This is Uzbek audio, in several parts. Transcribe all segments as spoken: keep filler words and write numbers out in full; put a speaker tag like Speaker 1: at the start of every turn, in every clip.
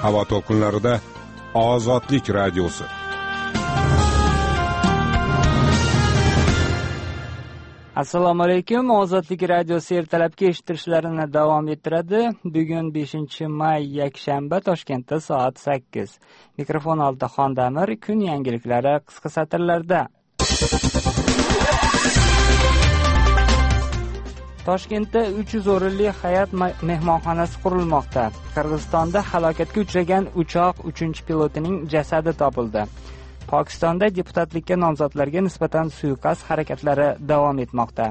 Speaker 1: Havo to'lqinlarida Ozodlik radiosi.
Speaker 2: Assalomu alaykum. Ozodlik radiosi ertalabki eshittirishlarini davom ettiradi. Bugun beshinchi may yakshanba, Toshkentda soat sakkiz. Mikrofon oldida Xondamir, kun yangiliklari qisqa satrlarda. Toshkentda uch yuz o'rinli Hayat mehmonxonasi qurilmoqda. Qirg'izistonda halokatga uchragan uchoq uchinchi pilotining jasadi topildi. Pokistonda deputatlikka nomzodlarga nisbatan suiqasd harakatlari davom etmoqda.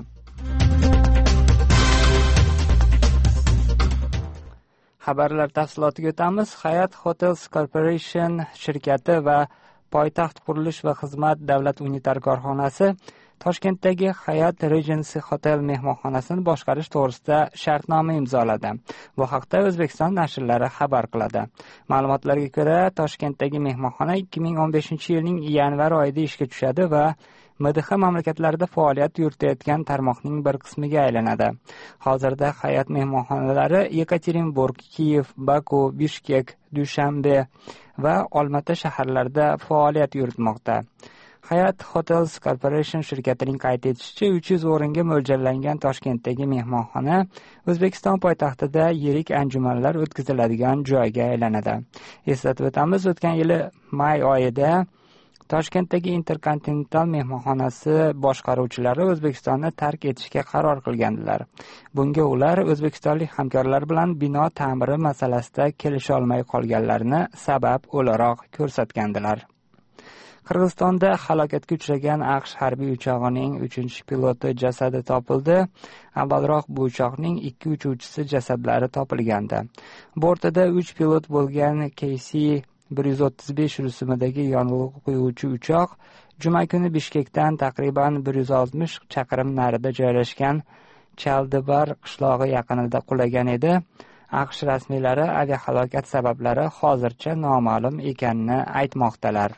Speaker 2: Xabarlar tafsilotiga o'tamiz. Hayat Hotels Corporation shirkati va Poytaxt qurilish va xizmat davlat unitar korxonasi Toshkentdagi Hayat Regency Hotel mehmonxonasini boshqarish to'g'risida shartnoma imzoladi. Bu haqda O'zbekiston nashrlari xabar qiladi. Ma'lumotlarga ko'ra, Toshkentdagi mehmonxona ikki ming o'n beshinchi yilning yanvar oyida ishga tushadi va M D H mamlakatlarida faoliyat yuritayotgan tarmoqning bir qismiga aylanadi. Hozirda Hayat mehmonxonalari Yekaterinburg, Kiyev, Baku, Bishkek, Dushanbe va Olmaota shaharlarida faoliyat yuritmoqda. Hayat Hotels Corporation shirkatining qayd etishicha, uch yuz o'ringa mo'ljallangan Toshkentdagi mehmonxona O'zbekiston poytaxtida yirik anjumanlar o'tkaziladigan joyga aylanadi. Eslatib o'tamiz, o'tgan yili may oyida Toshkentdagi Intercontinental mehmonxonasi boshqaruvchilari O'zbekistonni tark etishga qaror qilgandilar. Bunga ular o'zbekistonlik hamkorlar bilan bino ta'miri masalasida kelisha olmay qolganlarini sabab o'laroq ko'rsatgandilar. Qirg'izistonda halokatga uchragan AQSh harbiy uchog'ining uchinchi piloti jasadi topildi. Avvalroq bu uchoqning ikki uchuvchisi jasadlari topilgandi. Bortida uch pilot bo'lgan K C bir yuz o'ttiz besh rusumidagi yong'in qo'yuvchi uchoq juma kuni Bishkekdan taqriban bir yuz oltmish chaqirim narida joylashgan Chaldibar qishlog'i yaqinida qulagan edi. AQSh rasmiylari aviahalokat sabablari hozircha noma'lum ekanini aytmoqdalar.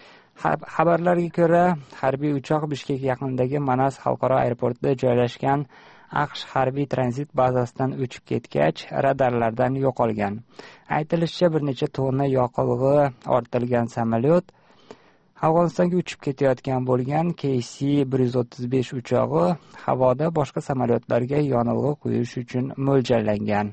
Speaker 2: Xabarlarga ko'ra, harbiy uchoq Bishkek yaqinidagi Manas xalqaro aeroportida joylashgan AQSh harbiy tranzit bazasidan uchib ketgach, radarlardan yo'qolgan. Aytilishicha, bir necha tonna yoqilg'i ortilgan samolyot Afg'onistonga uchib ketayotgan bo'lgan K C bir yuz o'ttiz besh uchog'i havoda boshqa samolyotlarga yonilg'i quyish uchun mo'ljallangan.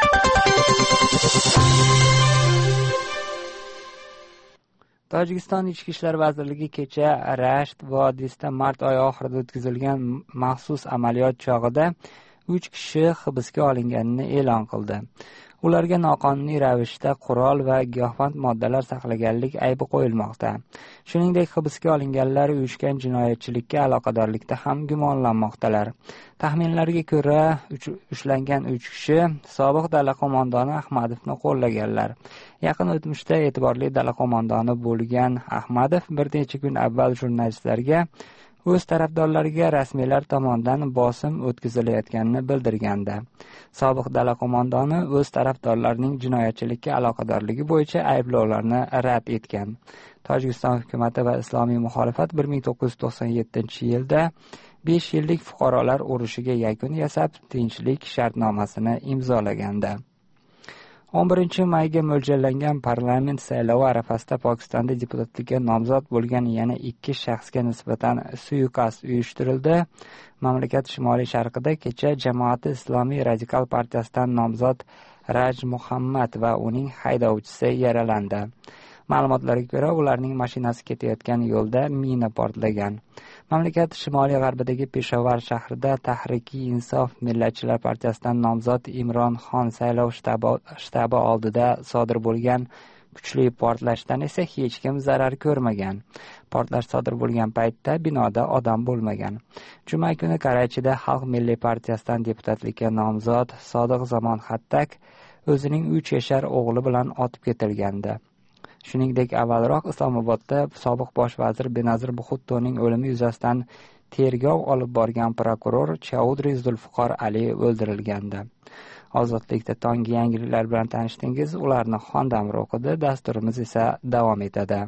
Speaker 2: Tojikiston Ichki ishlar vazirligi kecha Rasht vodiysida mart oyi oxirida o'tkazilgan maxsus amaliyot chog'ida uch kishi hibsga olinganini e'lon qildi. Ularga noqonuniy ravishda qurol va giyohvand moddalar saqlaganlik aybi qo'yilmoqda. Shuningdek, hibsga olinganlar uyushgan jinoyatchilikka aloqadorlikda ham gumonlanmoqdalar. Taxminlarga ko'ra, ushlangan uch kishi sobiq dala qo'mondoni Ahmadovni qo'llaganlar. Yaqin o'tmishda e'tiborli dala qo'mondoni bo'lgan Ahmadov bir necha kun avval jurnalistlarga o'z tarafdorlariga rasmiylar tomonidan bosim o'tkazilayotganini bildirgandi. Sobiq dala qo'mondoni o'z tarafdorlarining jinoyatchilikka aloqadorligi bo'yicha ayblovlarni rad etgan. Tojikiston hukumati va islomiy muxolifat bir ming to'qqiz yuz to'qson yettinchi yilda besh yillik fuqarolar urushiga yakun yasab, tinchlik shartnomasini imzolagandi. o'n birinchi mayga mo'ljallangan parlament saylovi arafasida Pokistonda deputatlikka nomzod bo'lgan yana ikki shaxsga nisbatan suiqasd uyushtirildi. Mamlakat shimoliy sharqida kecha Jamoati Islomiy radikal partiyasidan nomzod Raj Muhammad va uning haydovchisi yaralandi. Ma'lumotlarga ko'ra, ularning mashinasi ketayotgan yo'lda mina portlagan. Mamlakat shimoliy g'arbidagi Peshovar shahrida Tahrikiy Insof Millatchilar partiyasidan nomzod Imron Xon saylov shtabi, shtabi oldida sodir bo'lgan kuchli portlashdan esa hech kim zarar ko'rmagan. Portlash sodir bo'lgan paytda binoda odam bo'lmagan. Juma kuni Karachida Xalq Milliy partiyasidan deputatlikka nomzod Sodiq Zamon Xattak o'zining uch yashar o'g'li bilan otib ketilgandi. Shuningdek, avvalroq Islomobodda sobiq bosh vazir Benazir Bxuttoning o'limi yuzasidan tergov olib borgan prokuror Chaudhry Zulfiqor Ali o'ldirilgandi. Ozodlikda tonggi yangiliklar bilan tanishdingiz, ularni Xondamir o'qidi, dasturimiz esa davom etadi.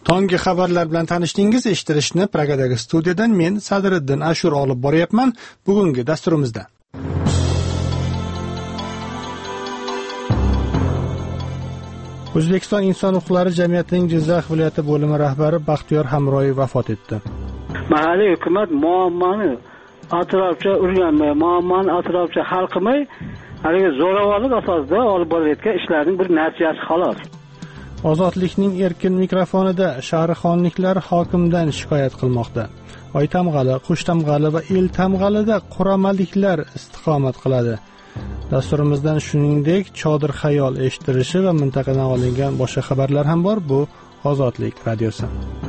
Speaker 3: Tonggi xabarlar bilan tanishdingiz. Eshittirishni Pragadagi studiyadan men Sadriddin Ashur olib boryapman. Bugungi dasturimizda O'zbekiston inson huquqlari jamiyatining Jizzax viloyati bo'limi rahbari Baxtiyor Hamroyev vafot etdi.
Speaker 4: Mahalliy hukumat muammoni atrofcha o'rganmay, muammoni atrofcha hal qilmay, haliga zo'ravonlik asosida olib borayotgan ishlarning bir natijasi xolos.
Speaker 3: Ozodlikning erkin mikrofonida shahrixonliklar hokimdan shikoyat qilmoqda. Oy tamg'ali, qush tamg'ali va el tamg'alida quramaliklar istiqomat qiladi. Dasturimizdan shuningdek chodir xayol eshittirishi va mintaqadan olingan boshqa xabarlar ham bor. Bu Ozodlik radiosi.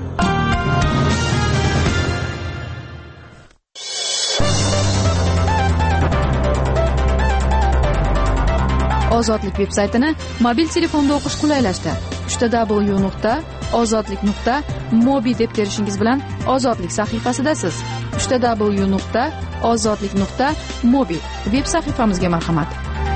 Speaker 5: Ozodlik veb-saytini mobil telefonda o'qish qulaylashdi. w w w nuqta ozodlik nuqta mobi deb terishingiz bilan Ozodlik sahifasidasiz. w w w nuqta ozodlik nuqta mobi veb sahifamizga marhamat.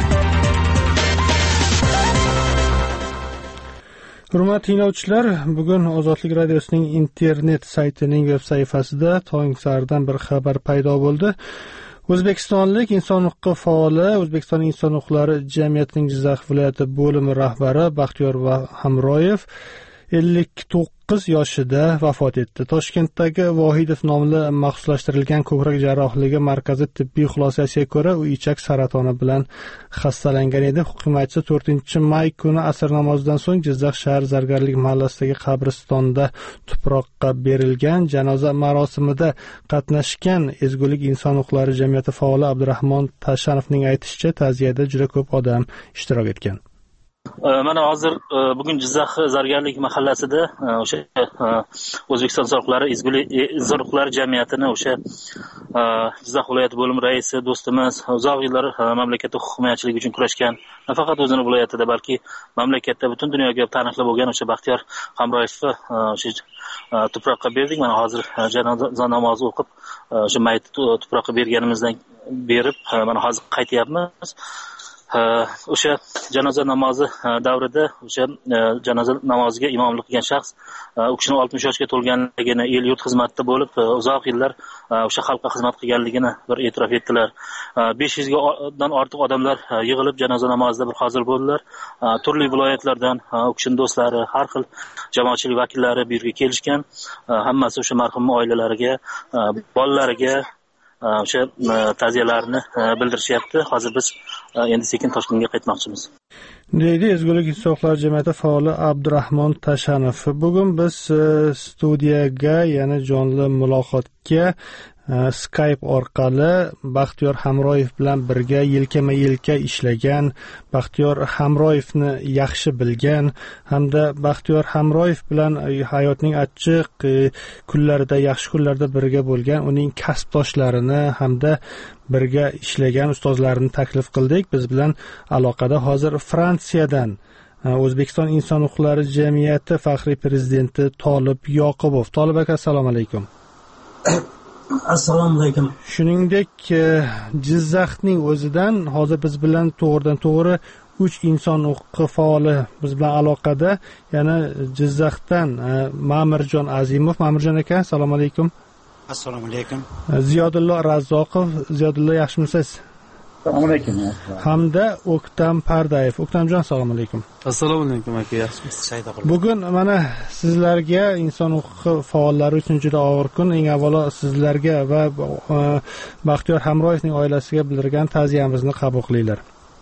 Speaker 3: Hurmatli tinglovchilar, bugun Ozodlik radiosining internet saytining veb sahifasida tong sahardan bir xabar paydo bo'ldi. O'zbekistonlik inson huquqi faoli, O'zbekiston inson huquqlari jamiyatining Jizzax viloyati bo'limi rahbari Baxtiyor Hamroyev ellik to'qqiz yoshida vafot etdi. Toshkentdagi Vohidov nomli maxsuslashtirilgan ko'krak jarrohligi markazi tibbiy xulosasiga ko'ra, u ichak saratoni bilan xastalangan edi. Hukumatchi to'rtinchi may kuni asr namozidan so'ng Jizzax shahar Zargarlik mahallasidagi qabristonda tuproqqa berilgan. Janoza marosimida qatnashgan Ezgulik inson huquqlari jamiyati faoli Abdurahmon Tashanovning aytishicha, ta'ziyada juda ko'p odam ishtirok etgan.
Speaker 6: Mana hozir bugun Jizzax Zargarlik mahallasida o'sha O'zbekiston inson huquqlari Ezgulik inson huquqlari jamiyatini o'sha Jizzax viloyati bo'limi raisi do'stimiz uzoq yillar mamlakatda huquq himoyachiligi uchun kurashgan, nafaqat o'zini viloyatida, balki mamlakatda butun dunyoga taniqli bo'lgan o'sha Baxtiyor Hamroyevni o'sha tuproqqa berdik. Mana hozir janoza namozi o'qib o'sha mayit tuproqqa berganimizdan berib mana hozir qaytyapmiz. O'sha janoza namozi davrida o'sha janoza namoziga imomlik qilgan shaxs u kishining oltmish yoshga to'lganligini, el yurt xizmatida bo'lib uzoq yillar o'sha xalqqa xizmat qilganligini bir e'tirof etdilar. besh yuzdan ortiq odamlar yig'ilib janoza namozida bir hozir bo'ldilar. Turli viloyatlardan u kishining do'stlari, har xil jamoatchilik vakillari bu yerga kelishgan. Hammasi o'sha marhumning oilalariga, bolalariga o'sha ta'ziyalarni bildirishyapti. Hozir biz endi sekin Toshkentga qaytmoqchimiz.
Speaker 3: Deydi Ezgulik inson huquqlari jamiyati faoli Abdurahmon Tashanov. Bugun biz studiyaga, ya'ni jonli muloqotga Skype orqali Baxtiyor Hamroyev bilan birga yelkama-yelka ishlagan, Baxtiyor Hamroyevni yaxshi bilgan hamda Baxtiyor Hamroyev bilan hayotning achchiq kunlarida, yaxshi kunlarda birga bo'lgan uning kasbdoshlarini hamda birga ishlagan ustozlarini taklif qildik. Biz bilan aloqada hozir Fransiyadan O'zbekiston inson huquqlari jamiyati faxriy prezidenti Tolib Yoqubov. Tolib aka, assalomu alaykum.
Speaker 7: Assalomu alaykum.
Speaker 3: Shuningdek, Jizzaxning o'zidan hozir biz bilan to'g'ridan to'g'ri uch inson huquqi faoli biz bilan aloqada. Yana Jizzaxdan Ma'mirjon Azimov. Ma'mirjon aka, assalomu alaykum.
Speaker 7: Assalomu alaykum.
Speaker 3: Ziyodullo Razzoqov. Ziyodullo, yaxshimisiz?
Speaker 7: Assalomu alaykum.
Speaker 3: Hamda O'ktam Pardayev. O'ktamjon, assalomu alaykum.
Speaker 8: Assalomu alaykum aka, yaxshimisiz?
Speaker 3: Bugun mana sizlarga inson huquqi faollari uchun juda og'ir kun. Eng avvalo sizlarga va Baxtiyor Hamroyevning oilasiga bildirgan ta'ziyamizni qabul qilinglar.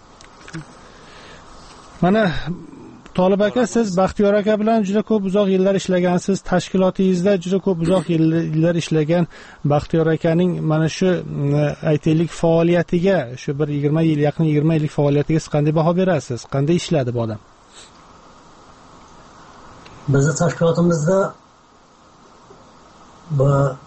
Speaker 3: Mana Tolib aka, siz Baxtiyor aka bilan juda ko'p uzoq yillar ishlagansiz. Tashkilotingizda juda ko'p uzoq yillar ishlagan Baxtiyor akaning mana shu aytaylik faoliyatiga, shu bir yigirma yil, yaqin yigirma yillik faoliyatiga siz qanday baho berasiz? Qanday ishladi bu odam?
Speaker 7: Bizning tashkilotimizda bu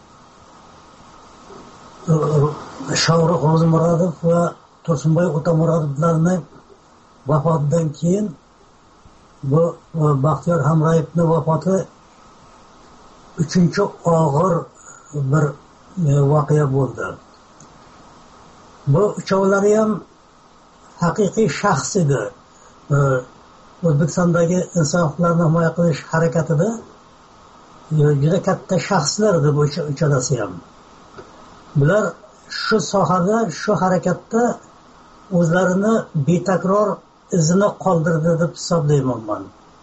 Speaker 7: Shavroq Ro'zimurodov va Tursunboy O'tamurodovlarning vafotidan keyin bu Baxtiyor Hamroyevning vafoti uchinchi og'ir bir voqea bo'ldi. Bu uchovlari ham haqiqiy shaxs edi. O'zbekistondagi inson huquqlarini himoya qilish harakatida juda katta shaxslar edi bu uchalasi ham. Bular shu sohada, shu harakatda o'zlarini betakror izini qoldirdi deb hisoblayman men.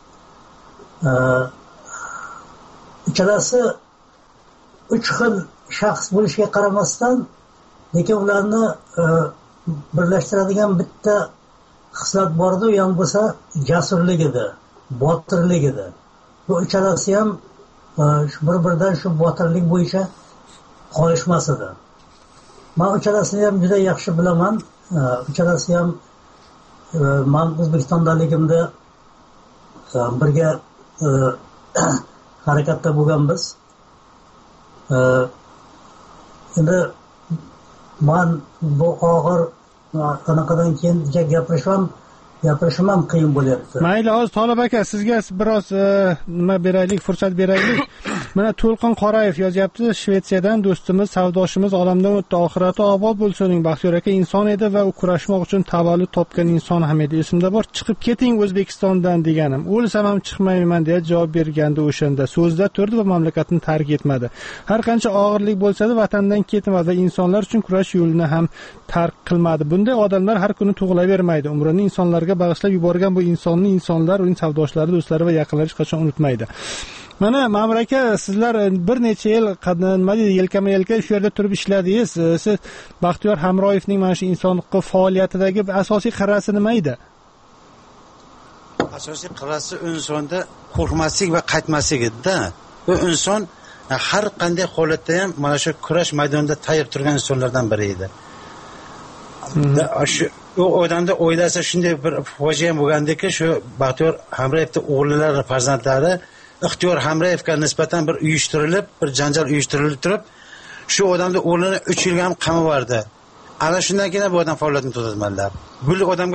Speaker 7: Uchalasi uch xil shaxs bo'lishiga qaramasdan, lekin ularni birlashtiradigan bitta xislat bor edi, u ham bo'lsa jasurlik edi, botirlik edi. Bu uchalasi ham bir-biridan shu botirlik bo'yicha qolishmas edi. Men uchalasini ham juda yaxshi bilaman. Uchalasi ham men O'zbekistondaligimda birga harakatda bo'lganmiz. Endi men bu og'ir qanaqadan keyin gapirishim gapirishim ham qiyin bo'lyapti.
Speaker 3: Mayli, hozir Tolib aka, sizga biroz nima beraylik, fursat beraylik. Mana To'lqin Qorayev yozyapti, Shvetsiyadan do'stimiz, savdoshimiz olamdan o'tdi, oxirati obod bo'lsin. Baxtiyor aka inson edi va u kurashmoq uchun tavallud topgan inson ham edi. Esimda bor, chiqib keting O'zbekistondan deganim. O'lsam ham chiqmayman deya javob bergandi o'shanda. So'zda turdi va mamlakatni tark etmadi. Har qancha og'irlik bo'lsa-da vatandan ketmadi va insonlar uchun kurash yo'lini ham tark qilmadi. Bunday odamlar har kuni tug'ilavermaydi. Umrini insonlarga bag'ishlab yuborgan bu insonni insonlar, uning savdoshlari, do'stlari va yaqinlari hech qachon unutmaydi. Mana Ma'mur aka, sizlar bir necha yil nima deydi, yelkama-yelka shu yerda turib ishladingiz. Siz Baxtiyor Hamroyevning mana shu inson huquqi faoliyatidagi asosiy qirrasi nima edi?
Speaker 9: Asosiy qirrasi insonda qo'rqmaslik va qaytmaslik edi-da. Bu inson har qanday holatda ham mana shu kurash maydonida tayyor turgan insonlardan biri edi. Shu u odamda o'ylasa shunday bir fojia bo'lgandiki, shu Baxtiyor Hamroyevning o'g'illari, farzandlari Ixtiyor Hamroyevga nisbatan bir uyushtirilib, bir janjal uyushtirilib turib, shu odamni o'g'lini uch yilga ham qamab yubordi. Ana shundan keyin bu odam faoliyatini to'xtatmadilar. Bu odamga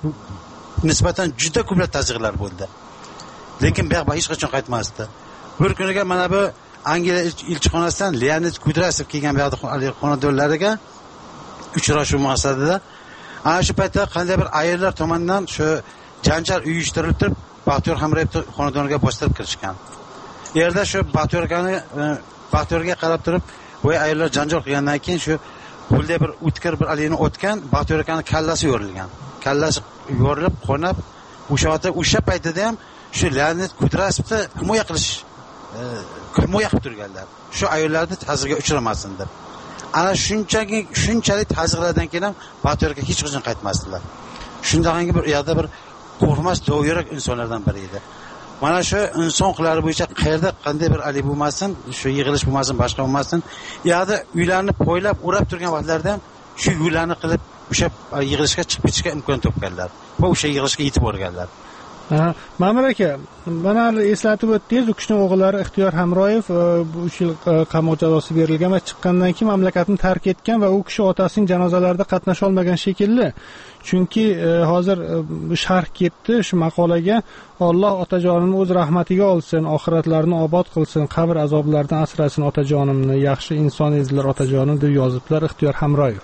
Speaker 9: nisbatan juda ko'plab tazyiqlar bo'ldi. Lekin bu yoqqa hech qachon qaytmasdi. Bir kuniga mana bu Angliya elchixonasidan Leonid Kudrasov kelgan bu xonadonlariga uchrashuv maqsadida ana shu paytda qanday bir ayollar tomonidan shu janjal uyushtirilib turib, Baxtiyor Hamroyevning xonadoniga bostirib kirishgan. Yerda shu Baxtiyorgani Baxtiyorga qarab turib, voy ayollar janjal qilgandan keyin shu bunday bir o'tkir bir alini o'tgan, Baxtiyorganing kallasi yorilgan. Kallasi yorilib, qonab, o'sha o'sha paytda ham shu Leonid Kudrasovni himoya qilish, himoya qilib turganlar. Shu ayollarni ta'zirga uchramasin deb. Ana shunchaki shunchalik ta'zirlardan keyin ham Baxtiyorga hech qachon qaytmasdilar. Shundaqangi bir yoqda bir qo'rqmas do'yrak insonlardan biri edi. Mana shu inson qilari bo'yicha qayerda qanday bir ali bo'lmasin, shu yig'ilish bo'lmasin, boshqa bo'lmasin, yo'qda uylarni poylab, o'rab turgan vaqtlarda ham shu uylarni qilib o'sha yig'ilishga chiqib ketishga imkon topganlar va o'sha yig'ilishga yetib borganlar.
Speaker 3: Ma'mur aka, mana eslatib o'tdingiz, u kishining o'g'illari Ixtiyor Hamroyev uch yil qamoq jazosi berilgan va chiqqandan keyin mamlakatni tark etgan va u kishi otasining janozalarida qatnasha olmagan shekilli. Chunki hozir sharh ketdi shu maqolaga, Alloh otajonimni o'z rahmatiga olsin, oxiratlarini obod qilsin, qabr azoblaridan asrasin otajonimni, yaxshi inson ezdilar otajonim deb yoziblar Ixtiyor Hamroyev.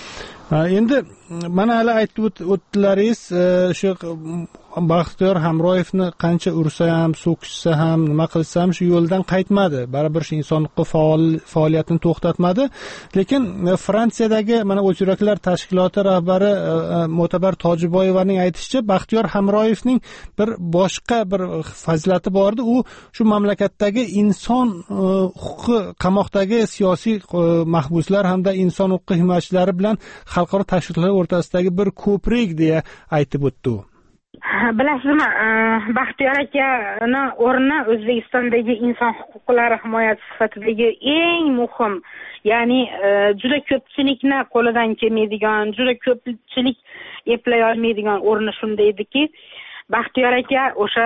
Speaker 3: Endi mana hali aytib o'tdilaringiz, shu Baxtiyor Hamroyevni qancha ursa ham, so'kishsa ham, nima qilsa ham shu yo'ldan qaytmadi. Baribir shu inson huquqi faoliyatini to'xtatmadi. Lekin Fransiyadagi mana O'ch yuraklar tashkiloti rahbari Mo'tabar Tojiboyevaning aytishicha, Baxtiyor Hamroyevning bir boshqa bir fazilati bor edi. U shu mamlakatdagi inson huquqi, qamoqdagi siyosiy mahbuslar hamda inson huquqi himoyachilari bilan xalqaro tashkilotlar o'rtasidagi bir ko'prik deya aytib o'tdi.
Speaker 10: Bilasizmi, Baxtiyor akani o'rni O'zbekistondagi inson huquqlari himoyasi sifatidagi eng muhim, ya'ni juda ko'pchilikni qo'lidan kelmaydigan, juda ko'pchilik eplay olmaydigan o'rni shunday ediki, Baxtiyor aka o'sha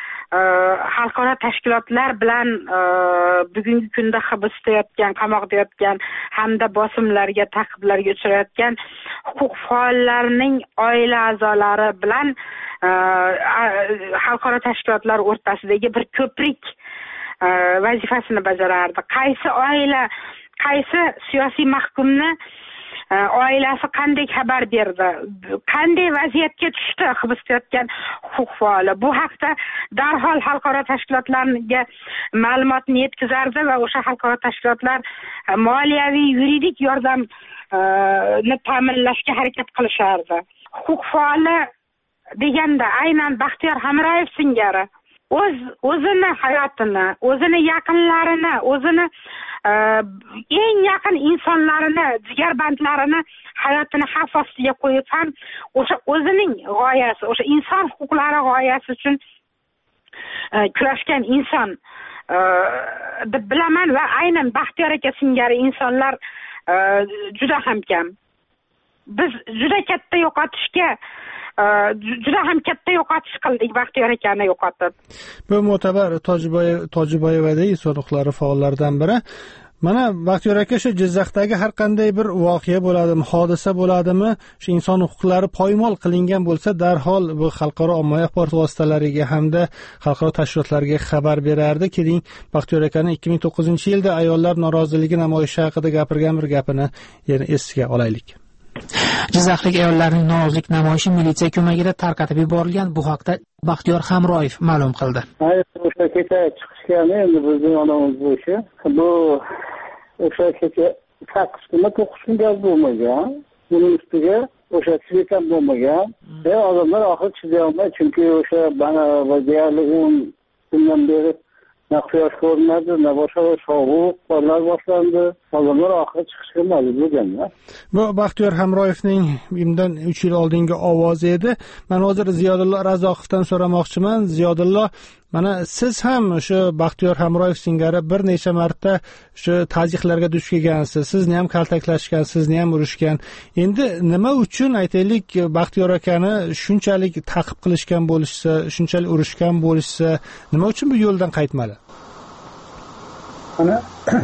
Speaker 10: xalqaro tashkilotlar bilan bugungi kunda hibsda yotgan, qamoqda yotgan hamda bosimlarga, ta'qiblarga uchrayotgan huquq faollarining oila a'zolari bilan xalqaro tashkilotlar o'rtasidagi bir ko'prik vazifasini bajarardi. Qaysi oila, qaysi siyosiy mahkumni oilasi qanday xabar berdi, qanday vaziyatga tushdi hibsda yotgan huquq faoli. Bu haqda darhol xalqaro tashkilotlarga ma'lumotni yetkazardi va o'sha xalqaro tashkilotlar moliyaviy yuridik yordamni ta'minlashga harakat qilishardi. Huquq faoli deganda aynan Baxtiyor Hamroyev singari o'z o'zini hayotini, o'zini yaqinlarini, o'zini eng yaqin insonlarini, jigarbandlarini hayotini xavf ostiga qo'yib ham o'sha o'zining g'oyasi, o'sha inson huquqlari g'oyasi uchun kurashgan inson deb bilaman va aynan Baxtiyor aka singari insonlar juda ham kam. Biz juda katta yo'qotishga juda ham katta yo'qotish qildik Baxtiyor akani yo'qotib.
Speaker 3: Bu Mo'tabar Tojiboyevadagi inson huquqlari faollaridan biri. Mana Baxtiyor aka shu Jizzaxdagi har qanday bir voqea bo'ladimi, hodisa bo'ladimi, shu inson huquqlari poymol qilingan bo'lsa, darhol bu xalqaro ommaviy axborot vositalariga hamda xalqaro tashkilotlarga xabar berardi. Keling, Baxtiyor akani ikki ming to'qqizinchi yilda ayollar noroziligi namoyishi haqida gapirgan bir gapini yana esiga olaylik.
Speaker 11: Jizzaxlik ayollarning norozilik namoyishi militsiya ko'magida tarqatib yuborilgan. Bu haqda Baxtiyor Hamroyev ma'lum qildi.
Speaker 4: O'sha kecha chiqishgan endi bizning onamiz bo'yicha. Bu o'sha kecha sakkiz kun, to'qqiz kun gaz bo'lmagan. Buning ustiga o'sha svet ham bo'lmagan. Va odamlar oxir chiday olmay, chunki o'sha bana va deyarli o'n kundan beri na quyosh ko'rinadi, na boshqa sovuq qorlar boshlandi. Odamlar oxiri chiqishga majbur bo'lganlar.
Speaker 3: Bu Baxtiyor Hamroyevning bundan uch yil oldingi ovozi edi. Men hozir Ziyodullo Razoqovdan so'ramoqchiman. Ziyodullo, mana siz ham shu Baxtiyor Hamroyev singari bir necha marta shu tazyiqlarga duch kelgansiz. Sizni ham kaltaklashgan, sizni ham urishgan. Endi nima uchun aytaylik Baxtiyor akani shunchalik ta'qib qilishgan bo'lishsa, shunchalik urishgan bo'lishsa, nima uchun bu yo'ldan qaytmadi?
Speaker 12: Ana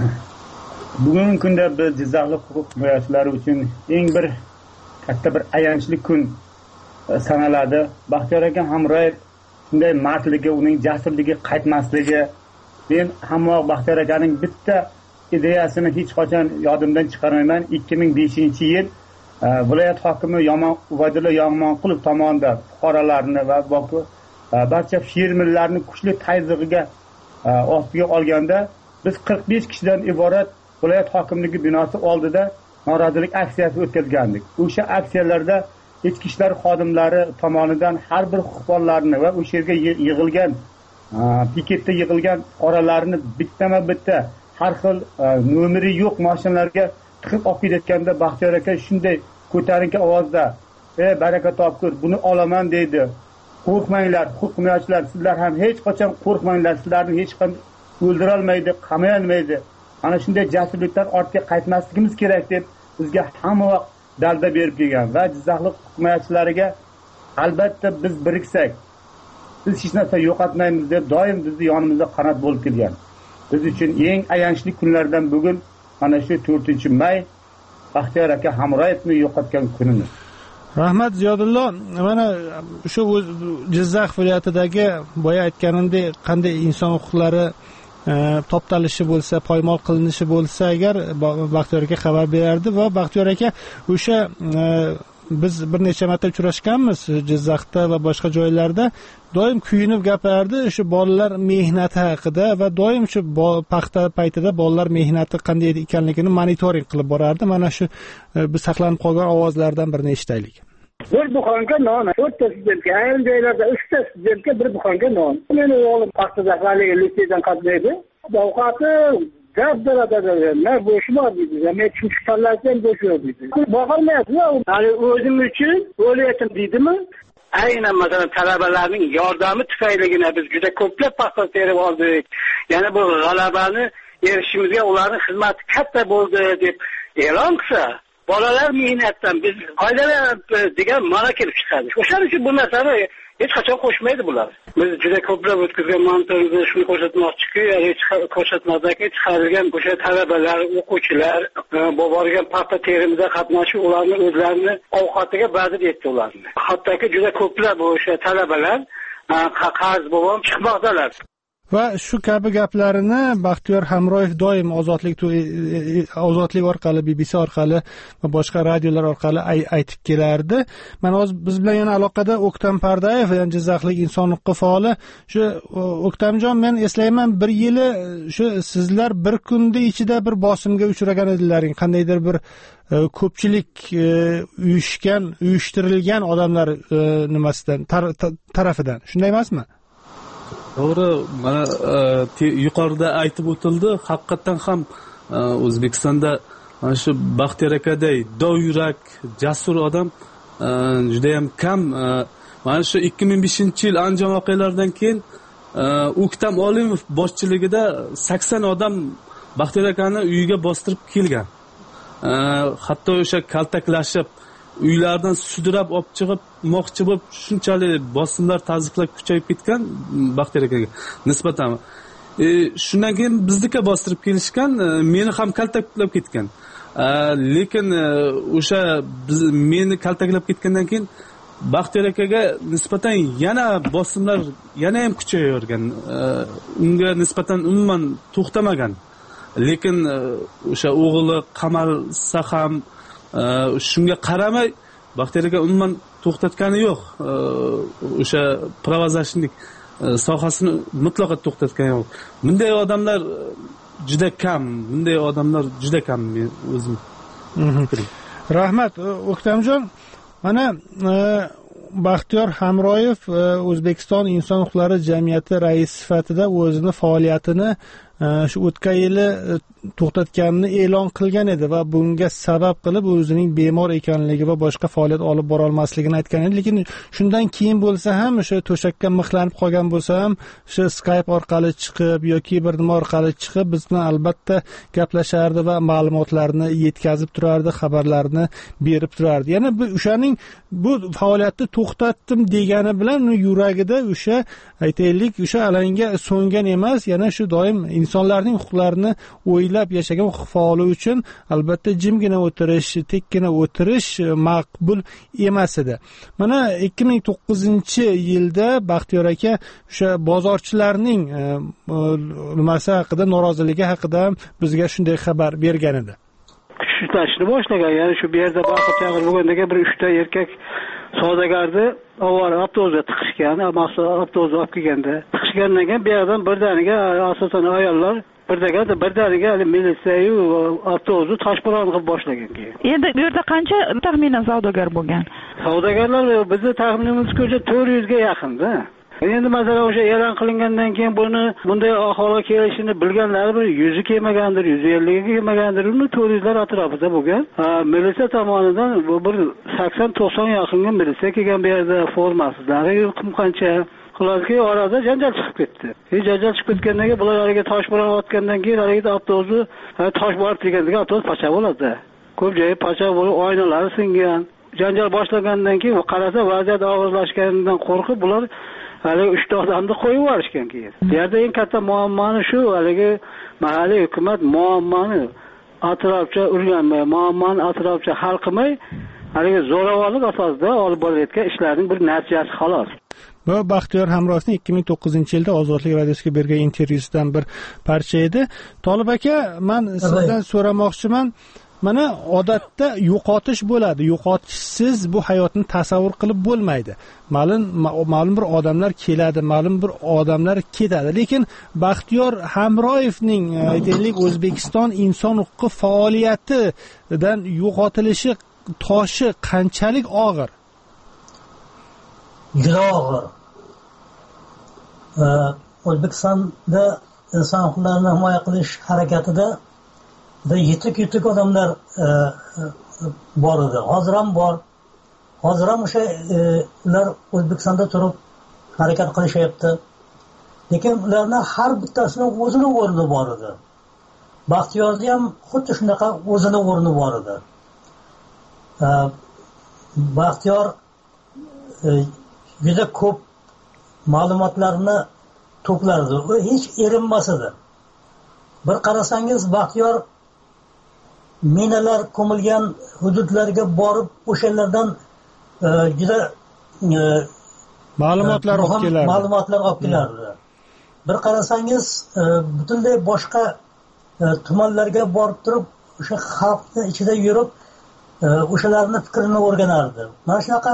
Speaker 12: bugungi kunda biz Jizzaxlik huquq himoyachilari uchun eng bir katta bir ayanchli kun sanaladi. Baxtiyor aka Hamroyev shunday mardligi, uning jasurligi qaytmasligi. Men hamma Baxtiyor akaning bitta ideyasini hech qachon yodimdan chiqarmayman. ikki ming beshinchi yil viloyat hokimi Ubaydulla Yog'monqulov tomonidan fuqarolarni va barcha fermerlarni kuchli tazyiqiga ostiga olganda biz qirq besh kishidan iborat viloyat hokimligi binosi oldida norozilik aksiyasi o'tkazgandik. O'sha aksiyalarda ichki ishlar xodimlari tomonidan har bir huquqbonlarni va o'sha yerga yig'ilgan piketda yig'ilgan fuqarolarni bittama-bitta har xil nomeri yo'q mashinalarga tiqib olib ketayotganda Baxtiyor aka shunday ko'tarinki ovozda "Ey baraka topkur, buni olaman" deydi. Qo'rqmanglar, huquq himoyachilar, sizlar ham hech qachon qo'rqmanglar, sizlarni hech qanday o'ldira olmaydi, qamay olmaydi. Ana shunday jasurlikdan ortga qaytmasligimiz kerak deb bizga hamma vaqt dalda berib kelgan va Jizzaxlik himoyachilariga albatta biz biriksak, biz hech narsa yo'qotmaymiz deb doim bizni yonimizda qanot bo'lib kelgan. Biz uchun eng ayanchli kunlardan bugun mana shu to'rtinchi may Baxtiyor aka Hamroyevni yo'qotgan kunimiz.
Speaker 3: Rahmat Ziyodullo, mana shu Jizzax viloyatidagi boya aytganimdek qanday inson huquqlari toptalishi bo'lsa, poymol qilinishi bo'lsa agar Baxtiyor aka xabar berardi va Baxtiyor aka o'sha biz bir necha marta uchrashganmiz Jizzaxda va boshqa joylarda, doim kuyinib gapirardi shu bolalar mehnati haqida va doim shu paxta paytida bolalar mehnati qanday ekanligini monitoring qilib borardi. Mana shu biz saqlanib qolgan ovozlardan birini eshitaylik.
Speaker 4: Bir buxonga non, to'rtta studentga, ayrim joylarda uchta studentga bir buxonga non. Meni o'g'lim paxtada hali litseydan qatnaydi. Ovqati gap-darada ne bo'shi bor deydi. Men chunki tanlashdan bo'shi yo'q deydi. Boqolmayapti-ku. Hali o'zim uchun o'layaptim deydimi? Aynan masalan talabalarning yordami tufayligina biz juda ko'plab paxta terib oldik. Yana bu g'alabani erishishimizga ularning xizmati katta bo'ldi deb e'lon qilsa, bolalar mehnatdan biz foydalanamiz degan ma'no kelib chiqadi. O'shaning uchun bu narsani hech qachon qo'shmaydi bular. Biz juda ko'plab o'tkazgan monitoringda shuni ko'rsatmoqchiki, hech ko'rsatmadagi chiqarilgan o'sha talabalar, o'quvchilar borgan paxta terimida qatnashib, ularni o'zlarini ovqatiga badil etdi ularni. Hattoki juda ko'plab o'sha talabalar qarz bo'lib chiqmoqdalar.
Speaker 3: va shu kabi gaplarini Baxtiyor Hamroyev doim ozodlik ozodlik orqali, B B C orqali va boshqa radiolar orqali aytib kelardi. Mana hozir biz bilan yana aloqada O'ktam Pardayev, ya'ni Jizzaxlik inson huquqi faoli. Shu O'ktamjon, men eslayman, bir yili shu sizlar bir kunda ichida bir bosimga uchragan edilaring, qandaydir bir ko'pchilik uyushgan, uyushtirilgan odamlar nimasidan tarafidan. Shunday emasmi?
Speaker 8: To'g'ri, mana yuqorida aytib o'tildi, haqiqatan ham O'zbekistonda mana shu Baxtiyor akaday dovyurak, jasur odam juda ham kam. Mana shu ikki ming beshinchi yil Andijon voqealaridan keyin O'ktam Olimov boshchiligida sakson odam Baxtiyor akani uyiga bostirib kelgan. Hatto o'sha kaltaklashib, uylardan sudrab olib chiqib moqchi bo'lib, shunchalik bosimlar, tazyiqlar kuchayib ketgan Baxtiyor akaga nisbatan. E, shundan keyin biznikiga bostirib kelishgan, meni ham kaltaklab ketgan. E, lekin o'sha biz meni kaltaklab ketgandan keyin Baxtiyor akaga nisbatan yana bosimlar yana ham kuchayavergan. E, unga nisbatan umuman to'xtamagan. Lekin o'sha o'g'li qamalsa ham shunga qaramay Baxtiyor aka umuman to'xtatgani yo'q. O'sha pravozashnik sohasini mutlaqo to'xtatgani yo'q. Bunday odamlar juda kam, bunday odamlar juda kam men o'zim.
Speaker 3: Rahmat, O'ktamjon. Mana Baxtiyor Hamroyev O'zbekiston inson huquqlari jamiyati raisi sifatida o'zini faoliyatini shu o'tgan yili to'xtatganini e'lon qilgan edi va bunga sabab qilib o'zining bemor ekanligi va boshqa faoliyat olib bora olmasligini aytgan edi. Lekin shundan keyin bo'lsa ham, o'sha to'shakka mixlanib qolgan bo'lsa ham, o'sha Skype orqali chiqib yoki bir nima orqali chiqib biz bilan albatta gaplashardi va ma'lumotlarni yetkazib turardi, xabarlarni berib turardi. Yana bu o'shaning bu faoliyatni to'xtatdim degani bilan uni yuragida o'sha aytaylik, o'sha alanga so'ngan emas, yana shu doim insonlarning huquqlarini o'ylab yashagan huquq faoli uchun albatta jimgina o'tirish, tekkina o'tirish maqbul emas edi. Mana ikki ming to'qqizinchi yilda Baxtiyor aka o'sha bozorchilarning nimasi haqida, noroziligi haqida bizga shunday xabar bergan edi.
Speaker 4: Kuchsizlashni boshlagan, ya'ni shu bu yerda baqir chaqir bo'lgandagi bir uchta erkak savdogarni avval avtobusga tiqishgan, maxsus avtobusga olib kelganda, tiqishgandan keyin bu yerdan birdaniga asosan ayollar birdaniga birdaniga militsiya-yu avtobusni toshbo'ron qilib boshlagan keyin.
Speaker 13: Endi bu yerda qancha taxminan savdogar bo'lgan?
Speaker 4: Savdogarlar bizni taxminimizga ko'ra to'rt yuz ga yaqinda. Endi masalan o'sha e'lon qilingandan keyin buni bunday aholi kelishini bilganlar bir yuz kelmagandir, yuz ellik ga kelmagandir, uni to'rt yuz lar atrofida bo'lgan. Militsiya tomonidan bu bir sakson to'qson yaqinga militsiya kelgan bu yerda formasizlari yo'qim qancha. Xulosaki orada janjal chiqib ketdi. Hech janjal chiqib ketgandan keyin bular haliga toshbo'ron otgandan keyin haliga avtobusni tosh borib teganda avtobus pacha bo'ladi. Ko'p joyi pacha bo'lib, oynalari singan. Janjal boshlagandan keyin qarasa vaziyat og'irlashganidan qo'rqib bular hali uchta odamni qo'yib yuborishgan keyin. Bu yerda eng katta muammoni shu, haligi mahalliy hukumat muammoni atrofcha o'rganmay, muammoni atrofcha hal qilmay, haligi zo'ravonlik asosida olib borayotgan ishlarning bir natijasi xolos.
Speaker 3: Bu Baxtiyor Hamroyevning ikki ming to'qqizinchi yilda Ozodlik radiosiga bergan intervyusidan bir parcha edi. Tolib aka, men sizdan so'ramoqchiman. Mana odatda yo'qotish bo'ladi. Yo'qotishsiz bu hayotni tasavvur qilib bo'lmaydi. Ma'lum ma'lum bir odamlar keladi, ma'lum bir odamlar ketadi. Lekin Baxtiyor Hamroyevning aytaylik O'zbekiston inson huquqi faoliyatidan yo'qotilishi toshi qanchalik og'ir?
Speaker 7: Juda og'ir. O'zbekistonda inson huquqlarini himoya qilish harakatida da yetuk-yetuk odamlar bor edi. Hozir ham bor. Hozir ham o'sha ular O'zbekistonda turib harakat qilishyapti. Lekin ularning har bittasining o'zini o'rni bor edi. Baxtiyorda ham xuddi shunaqa o'zini o'rni bor edi. Baxtiyor juda ko'p ma'lumotlarni to'plardi. U hech erinmas edi. Bir qarasangiz Baxtiyor minalar ko'milgan hududlarga borib o'shalardan juda
Speaker 3: ma'lumotlar olib kelardi.
Speaker 7: Ma'lumotlar olib kelardi. bir qarasangiz butunlay boshqa tumanlarga borib turib o'sha xalqni ichida yurib o'shalarni fikrini o'rganardi. Mana shunaqa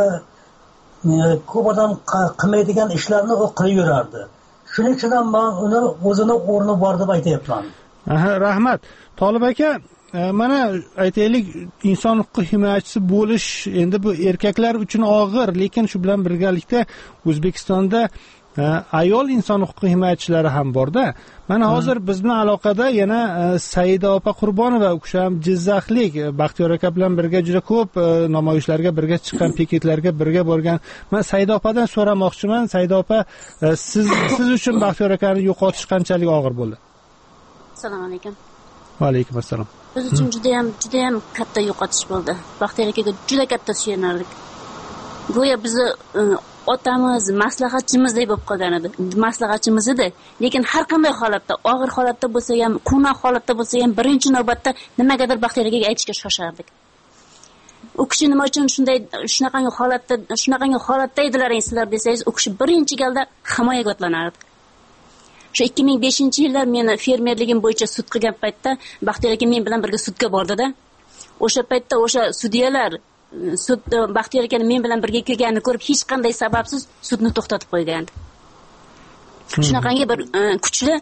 Speaker 7: ko'p odam qilmaydigan ishlarni u qilib yurardi. Shuning uchun ham men uni o'zini o'rni bor deb aytayapman.
Speaker 3: Aha, rahmat. Tolib aka, mana aytaylik, inson huquqi himoyachisi bo'lish endi bu erkaklar uchun og'ir, lekin shu bilan birgalikda O'zbekistonda ayol inson huquqi himoyachilari ham bor-da. Mana hozir biz bilan aloqada yana Saida opa Qurbonova, o'sha ham Jizzaxlik, Baxtiyor aka bilan birga juda ko'p namoyishlarga birga chiqqan, piketlarga birga borgan. Men Saida opadan so'ramoqchiman. Saida opa, siz siz uchun Baxtiyor akani yo'qotish qanchalik og'ir bo'ldi?
Speaker 14: Assalomu alaykum.
Speaker 3: Va alaykum assalom.
Speaker 14: Biz uchun juda ham juda ham katta yo'qotish bo'ldi. Baxtiyor akaga juda katta suyanardik. Go'yo bizni otamiz, maslahatchimizdek bo'lib qolgan edi. Maslahatchimiz edi, lekin har qanday holatda, og'ir holatda bo'lsa ham, quvnoq holatda bo'lsa ham birinchi navbatda nimagadir Baxtiyor akaga aytishga shoshardik. U kishi nima uchun shunday shunaqangi holatda, shunaqangi holatda edilar sizlar desangiz, u kishi birinchi galda himoyaga otlanardi. Shu ikki ming beshinchi yillar meni fermerligim bo'yicha sud qilgan paytda Baxtiyor aka men bilan birga sudga bordi-da. O'sha paytda o'sha sudyalar sud Baxtiyor akani men bilan birga kelganini ko'rib hech qanday sababsiz sudni to'xtatib qo'ygandi. Shunaqangi bir kuchli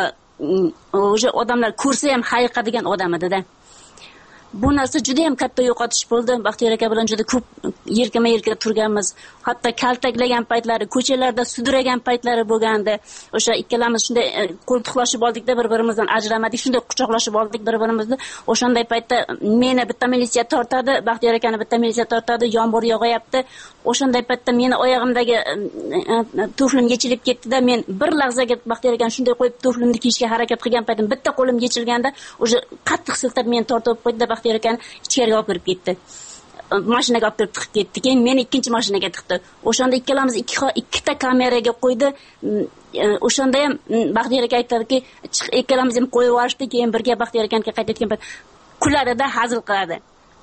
Speaker 14: o'sha odamlar ko'rsa ham hayiqadigan odam edi-da. Bu narsa juda ham katta yo'qotish bo'ldi. Baxtiyor aka bilan juda ko'p yelkama-yelka turganmiz. Hatto kaltaklagan paytlari, ko'chalarda sudragan paytlari bo'lgandi. O'sha ikkalamiz shunday qo'ltiqlashib oldikda, bir-birimizdan ajramadik, shunday quchoqlashib oldik bir-birimizni. O'shanday paytda meni bitta militsiya tortadi, Baxtiyor akani bitta militsiya tortadi, yomg'ir yog'ayapti. O'shanday paytda meni oyog'imdagi tuflim yechilib ketdi-da, men bir lahzaga Baxtiyor akani shunday qo'yib tuflimni kiyishga harakat qilgan paytim bitta qo'lim yechilganda, o'sha qattiq siltab meni tortib qo'ydi. Baxtiyor akani ichkariga olib kirib ketdi. Mashinaga olib kirib tiqib ketdi. Keyin meni ikkinchi mashinaga tiqdi. O'shanda ikkalamiz ikki ikkita kameraga qo'ydi. O'shanda ham Baxtiyor aka aytadiki, ikkalamiz ham qo'yib yuborishdi. Keyin birga Baxtiyor akaniga qaytayotgan payt kuladi-da, hazil qiladi.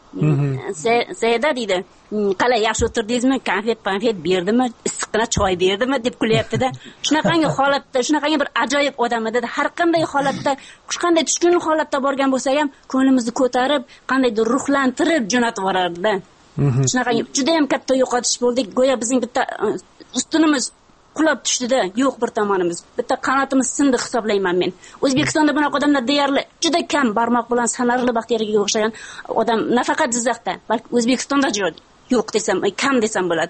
Speaker 14: Sayda deydi, qalay yaxshi o'tirdingizmi? Konfet, konfet berdimi? Issiqqina choy berdimi deb kulyapti-da. Shunaqangi holatda, shunaqangi bir ajoyib odam edi. Har qanday holatda, qanday tushkun holatda borgan bo'lsa ham, ko'nglimizni ko'tarib, qandaydir ruhlantirib jo'natib yuborardi-da. Shunaqangi juda ham katta yo'qotish bo'ldi. Go'yo bizning bitta ustunimiz qulab tushdi-da, yo'q bir tomonimiz. Bitta qanotimiz sindi hisoblayman men. O'zbekistonda bunaqa odamlar deyarli juda kam, barmoq bilan sanarli Baxtiyor akaga o'xshagan odam nafaqat Jizzaxda, balki O'zbekistonda yo'q desam, kam desam bo'ladi.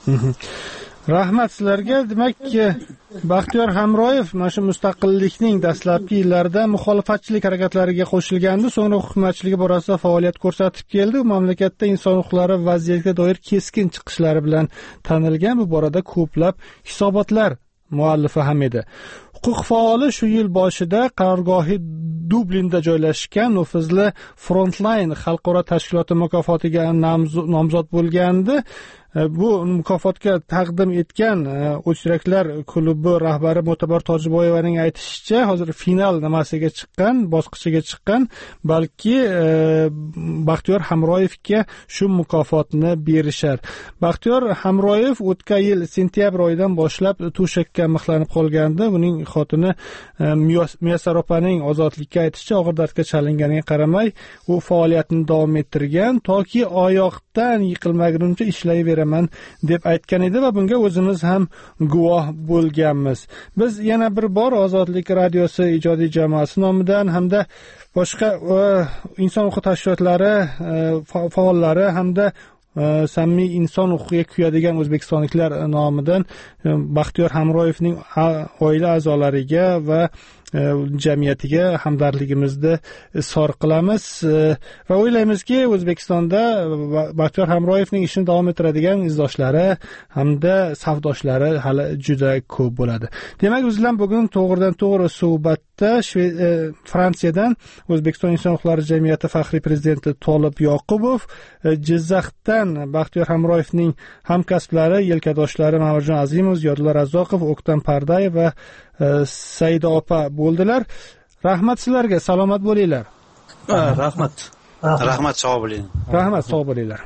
Speaker 3: Rahmat sizlarga. Demak, Baxtiyor Hamroyev mana shu mustaqillikning dastlabki yillarida muxolifatchilik harakatlariga qo'shilgandi, so'ngra hukumatchiligi borasida faoliyat ko'rsatib keldi. U mamlakatda inson huquqlari vaziyatiga doir keskin chiqishlari bilan tanilgan. Bu borada ko'plab hisobotlar muallifi ham edi. Huquq faoli shu yil boshida qarorgohi Dublinda joylashgan nufuzli Frontline xalqaro tashkiloti mukofotiga nomzod bo'lgandi. Bu mukofotga taqdim etgan O'chraklar klubi rahbari Mo'tabar Tojiboyevaning aytishicha, hozir final nimasiga chiqqan, bosqichiga chiqqan, balki Baxtiyor Hamroyevga shu mukofotni berishar. Baxtiyor Hamroyev o'tgan yil sentyabr oyidan boshlab to'shakka mixlanib qolgandi. Uning xotini Muyassar opaning ozodlikka aytishicha, og'ir dardga chalinganiga qaramay, u faoliyatini davom ettirgan, toki oyoqdan yiqilmaguncha ishlayveradi deb aytgan edi va bunga o'zimiz ham guvoh bo'lganmiz. Biz yana bir bor Ozodlik radiosi ijodiy jamoasi nomidan hamda boshqa inson huquq tashkilotlari faollari hamda samimiy inson huquqiga kuyadigan o'zbekistonliklar nomidan Baxtiyor Hamroyevning oila a'zolariga va jamiyatiga hamdardligimizni izhor qilamiz va o'ylaymizki, O'zbekistonda Baxtiyor Hamroyevning ishini davom ettiradigan izdoshlari hamda safdoshlari hali juda ko'p bo'ladi. Demak, biz bilan bugun to'g'ridan to'g'ri suhbatda Fransiyadan O'zbekiston inson huquqlari jamiyati faxriy prezidenti Tolib Yoqubov, Jizzaxdan Baxtiyor Hamroyevning hamkasblari, yelkadoshlari Mamirjon Azimov, Ziyodullo Razzoqov, O'ktam Pardayev va Saida opa bo'ldilar. Rahmat sizlarga, salomat bo'linglar.
Speaker 9: Rahmat. Rahmat, sog' bo'ling.
Speaker 3: Rahmat, sog' bo'linglar.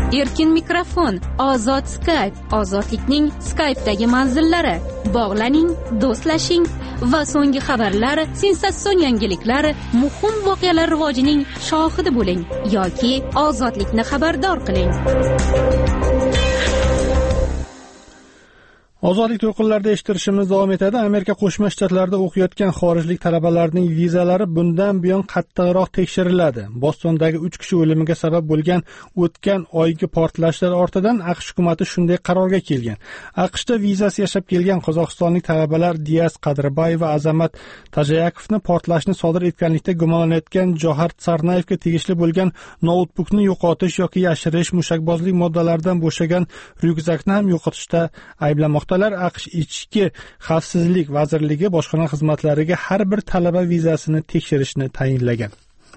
Speaker 15: erkin mikrofon, ozod Skype, ozodlikning Skype'dagi manzillari. Bog'laning, do'stlashing va so'nggi xabarlar, sensatsion yangiliklar, muhim voqealar rivojining shohidi bo'ling yoki ozodlikni xabardor qiling.
Speaker 3: Ozodlik to'lqinlarida eshittirishimiz davom etadi. Amerika Qo'shma Shtatlarida o'qiyotgan xorijlik talabalarning vizalari bundan buyon qattiqroq tekshiriladi. Bostondagi uch kishi o'limiga sabab bo'lgan o'tgan oygi portlashlar ortidan AQSh hukumatı shunday qarorga kelgan. AQShda vizasi yashab kelgan qozog'istonlik talabalar Diyas Qadrbay va Azamat Tajayakovni portlashni sodir etganlikda gumonlanayotgan Johar Tsarnayevga tegishli bo'lgan noutbukni yo'qotish yoki yashirish, mushakbozlik moddalaridan bo'shagan ryukzakni ham yo'qotishda ayblamoqda. AQSh ichki xavfsizlik vazirligi bojxona xizmatlariga har bir talaba vizasini tekshirishni tayinlagan.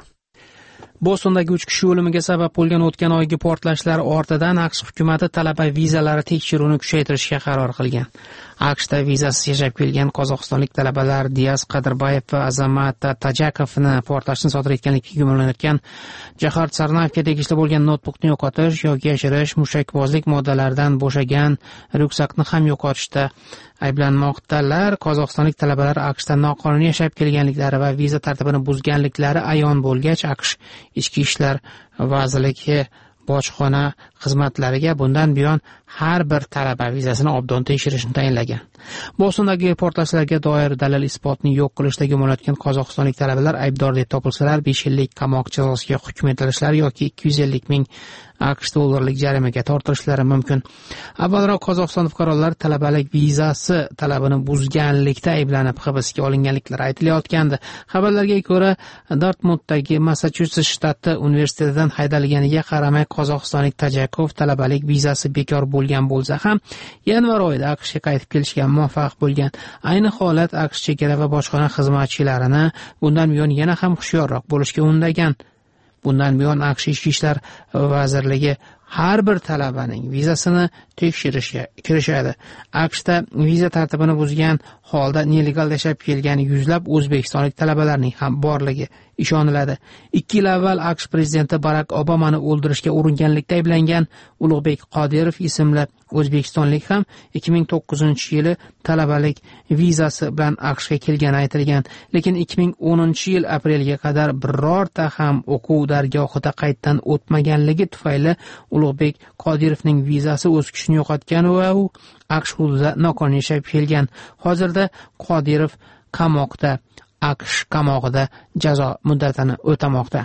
Speaker 11: Bostondagi uch kishi o'limiga sabab bo'lgan o'tgan oygi portlashlar ortidan AQSh hukumatı talaba vizalari tekshiruvini kuchaytirishga qaror qilgan. AQShda vizasiz yashab kelgan qozog'istonlik talabalar Diyas Qadirbayev va Azamat Tajakovni portlashni sodir etganlikda gumonlanayotgan Johar Tsarnayevga tegishli bo'lgan notebookni yo'qotish yoki yashirish, mushakbozlik moddalaridan bo'shagan ryuksakni ham yo'qotishda ayblanmoqdalar. Qozog'istonlik talabalar AQShda noqonuniy yashab kelganliklari va viza tartibini buzganliklari ayon bo'lgach, AQSh ichki ishlar vazirligi bojxona xizmatlariga bundan buyon har bir talaba vizasini obdon tekshirishni tayinlagan. Bostondagi portlashlarga doir dalil isbotni yo'q qilishda gumonlanayotgan qozog'istonlik talabalar aybdor deb topilsalar besh yillik qamoq jazosiga hukm etilishlari yoki ikki yuz ellik ming AQSh dollarlik jarimaga tortilishlari mumkin. Avvalroq Qozog'iston fuqarolari talabalik vizasi talabini buzganlikda ayblanib hibsga olinganliklari aytilayotgandi. Xabarlarga ko'ra, Dartmutdagi Massachusets shtati universitetidan haydalganiga qaramay qozog'istonlik Tajakov talabalik vizasi bekor bo'lgan bo'lsa ham, yanvar oyida AQShga qaytib kelishga muvaffaq bo'lgan. Ayni holat AQSh chegara va bojxona xizmatchilarini bundan buyon yana ham hushyorroq bo'lishga undagan. Bundan buyon AQSh ichki ishlar vazirligi har bir talabaning vizasini tekshirishga kirishadi. AQShda viza tartibini buzgan holda nelegal yashab kelgan yuzlab o'zbekistonlik talabalarning ham borligi ishoniladi. ikki yil avval AQSh prezidenti Barak Obamani o'ldirishga uringanlikda ayblangan Ulug'bek Qodirov ismli o'zbekistonlik ham ikki ming to'qqizinchi yili talabalik vizasi bilan AQShga kelgani aytilgan, lekin ikki ming o'ninchi yil aprelga qadar birorta ham o'quv dargohida qayddan o'tmaganligi tufayli Ulug'bek Qodirovning vizasi o'z kuchini yo'qotgan va u AQSh hududida noqonuniy yashab kelgan. Hozirda Qodirov qamoqda, AQSh qamog'ida jazo muddatini o'tamoqda.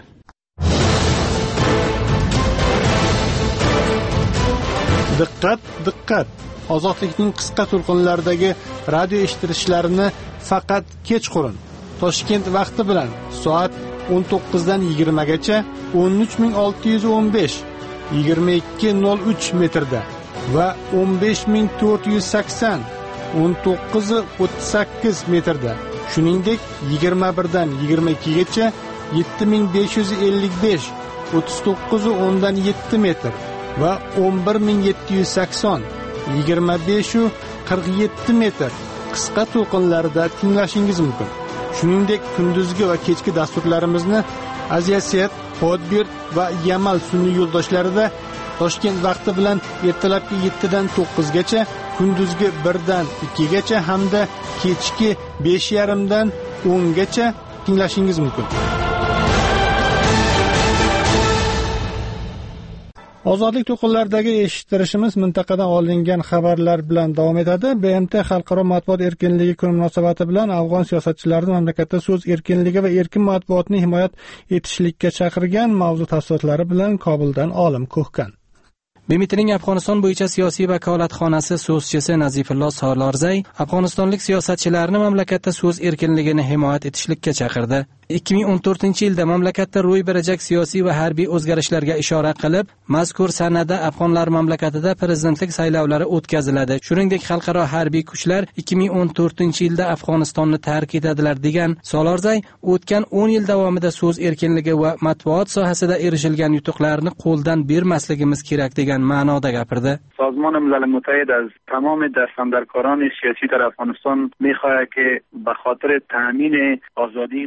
Speaker 3: Diqqat, diqqat! Ozodlikning qisqa to'lqinlaridagi radio eshittirishlarini faqat kechqurun Toshkent vaqti bilan soat o'n to'qqizdan yigirmagacha o'n uch ming olti yuz o'n besh yigirma ikki nol uch metrda va o'n besh ming to'rt yuz sakson o'n to'qqiz o'ttiz sakkiz metrda, shuningdek yigirma birdan yigirma ikkigacha yetti ming besh yuz ellik besh o'ttiz to'qqiz o'ndan yetti metr va o'n bir ming yetti yuz sakson yigirma besh qirq yetti metr qisqa to'lqinlarida tinglashingiz mumkin. Shuningdek, kunduzgi va kechki dasturlarimizni Aziyaset, Podbird va Yamal sun'iy yo'ldoshlarida Toshkent vaqti bilan ertalabki yettidan to'qqizgacha, kunduzgi birdan ikkigacha hamda kechki besh yarim dan o'ngacha tinglashingiz mumkin. Ozodlik to'lqinlaridagi eshittirishimiz mintaqadan olingan xabarlar bilan davom etadi. B M T Xalqaro matbuot erkinligi kuni munosabati bilan afg'on siyosatchilarini mamlakatda so'z erkinligi va erkin matbuotni himoya etishlikka chaqirgan. Mavzu tafsilotlari bilan Kobuldan Olim Ko'hkan.
Speaker 16: B M T'ning Afg'oniston bo'yicha siyosiy vakolatxonasi so'zchisi Nazifullo Solorzay afg'onistonlik siyosatchilarni mamlakatda so'z erkinligini himoya etishlikka chaqirdi. ikki ming o'n to'rtinchi yilda mamlakatda ro'y berajak siyosiy va harbiy o'zgarishlarga ishora qilib, mazkur sanada afg'onlar mamlakatida prezidentlik saylovlari o'tkaziladi. Shuningdek, xalqaro harbiy kuchlar ikki ming o'n to'rtinchi yilda Afg'onistonni tark etadilar degan Solorzay, o'tgan o'n yil davomida so'z erkinligi va matbuot sohasida erishilgan yutuqlarni qo'ldan bermasligimiz kerak degan ma'noda gapirdi.
Speaker 17: سازمان ملل متحد از تمام دستاندرکاران سیاسی در افغانستان می‌خواهد که به خاطر تأمین آزادی مطبوعات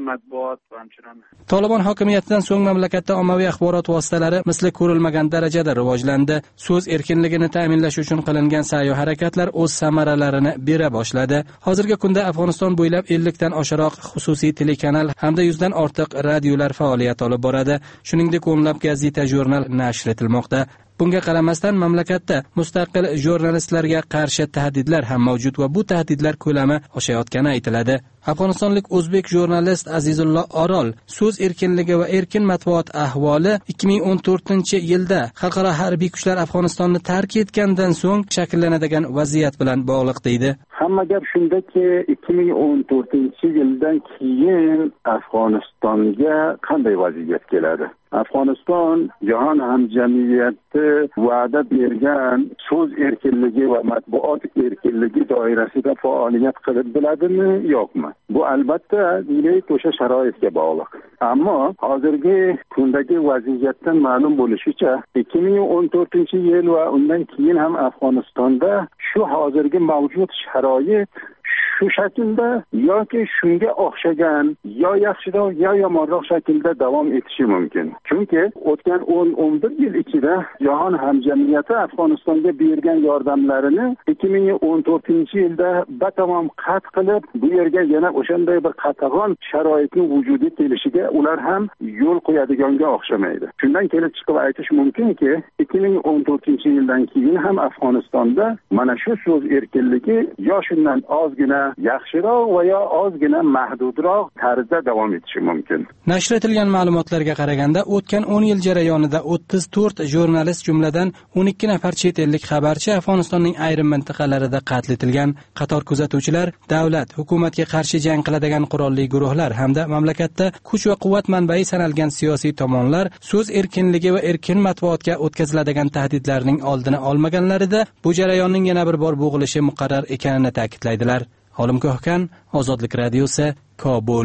Speaker 17: axborot va hamchinan
Speaker 16: Tolibon hokimiyatidan so'ng mamlakatda ommaviy axborot vositalari misli ko'rilmagan darajada rivojlandi. So'z erkinligini ta'minlash uchun qilingan sa'y harakatlar o'z samaralarini bera boshladi. Hozirgi kunda Afg'oniston bo'ylab ellik dan oshiqroq xususiy telekanal hamda yuz dan ortiq radiolar faoliyat olib boradi. Shuningdek, o'nlab gazeta, jurnal nashr etilmoqda. Bunga qaramasdan mamlakatda mustaqil jurnalistlarga qarshi tahdidlar ham mavjud va bu tahdidlar ko'lami oshayotgani aytiladi. Afg'onistonlik o'zbek jurnalist Azizullo Orol so'z erkinligi va erkin matbuot ahvoli ikki ming o'n to'rtinchi yilda xalqaro harbiy kuchlar Afg'onistonni tark etgandan so'ng shakllanadigan vaziyat bilan bog'liq deydi.
Speaker 18: Hamma gap shundaki, ikki ming o'n to'rtinchi yildan keyin Afg'onistonga qanday vaziyat keladi? Afg'oniston jahon hamjamiyati va'da bergan so'z erkinligi va matbuot erkinligi doirasida faoliyat qilib biladimi, yo'qmi? Bu albatta deylik o'sha sharoitga bog'liq. Ammo hozirgi kundagi vaziyatdan ma'lum bo'lishicha, ikki ming o'n to'rtinchi yil va undan keyin ham Afg'onistonda shu hozirgi mavjud sharoit shu shaklda yoki shunga o'xshagan yo yaxshiroq yo yomonroq shaklda davom etishi mumkin. Chunki o'tgan o'n o'n bir yil ichida jahon hamjamiyati Afg'onistonga bergan yordamlarini ikki ming o'n to'rtinchi yilda batamom qat qilib, bu yerga yana o'shanday bir qatag'on sharoitning vujudga kelishiga ular ham yo'l qo'yadiganga o'xshamaydi. Shundan kelib chiqib aytish mumkinki, ikki ming o'n to'rtinchi yildan keyin ham Afg'onistonda mana shu so'z erkinligi yo shundan ozgina yaxshiroq va yo ozgina mahdudroq tarzda davom etishi mumkin.
Speaker 16: Nashr etilgan ma'lumotlarga qaraganda, o'tgan o'n yil jarayonida o'ttiz to'rt jurnalist jumladan o'n ikki nafar chet ellik xabarchi Afg'onistonning ayrim mintaqalarida qatl etilgan. Qator kuzatuvchilar, davlat, hukumatga qarshi jang qiladigan qurolli guruhlar hamda mamlakatda kuch va quvvat manbai sanalgan siyosiy tomonlar so'z erkinligi va erkin matbuotga o'tkaziladigan tahdidlarning oldini olmaganlarida bu jarayonning yana bir bor bo'g'ilishi muqarrar ekanini ta'kidlaydilar. Olim Ko'hkan, Ozodlik radiosi, Kobul.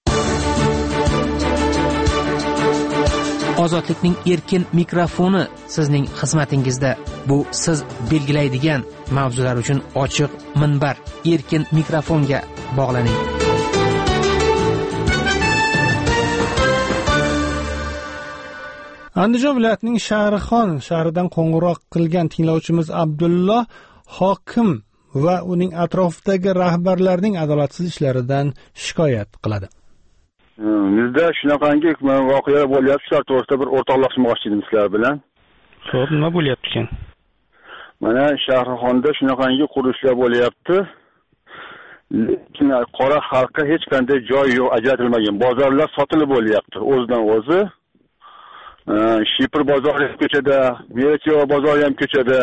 Speaker 11: Ozodlikning erkin mikrofoni sizning xizmatingizda. Bu siz belgilaydigan mavzular uchun ochiq minbar. Erkin mikrofonga bog'laning.
Speaker 3: Andijon viloyatining Shahrixon shahridan qo'ng'iroq qilgan tinglovchimiz Abdulloh hokim va uning atrofidagi rahbarlarning adolatsiz ishlaridan shikoyat qiladi.
Speaker 19: Bizda shunaqangi voqealar bo'lyapti, shular to'g'risida bir o'rtoqlashmoqchi edim sizlar bilan.
Speaker 3: Xo'p, nima bo'lyapti ekan?
Speaker 19: Mana Shahrixonda shunaqangi qurilishlar bo'lyapti. Lekin qora xalqqa hech qanday joy yo'q, ajratilmagan. Bozorlar sotilib bo'lyapti o'zidan o'zi. Shipir bozori ham ko'chada, Merachiyo bozori ham ko'chada.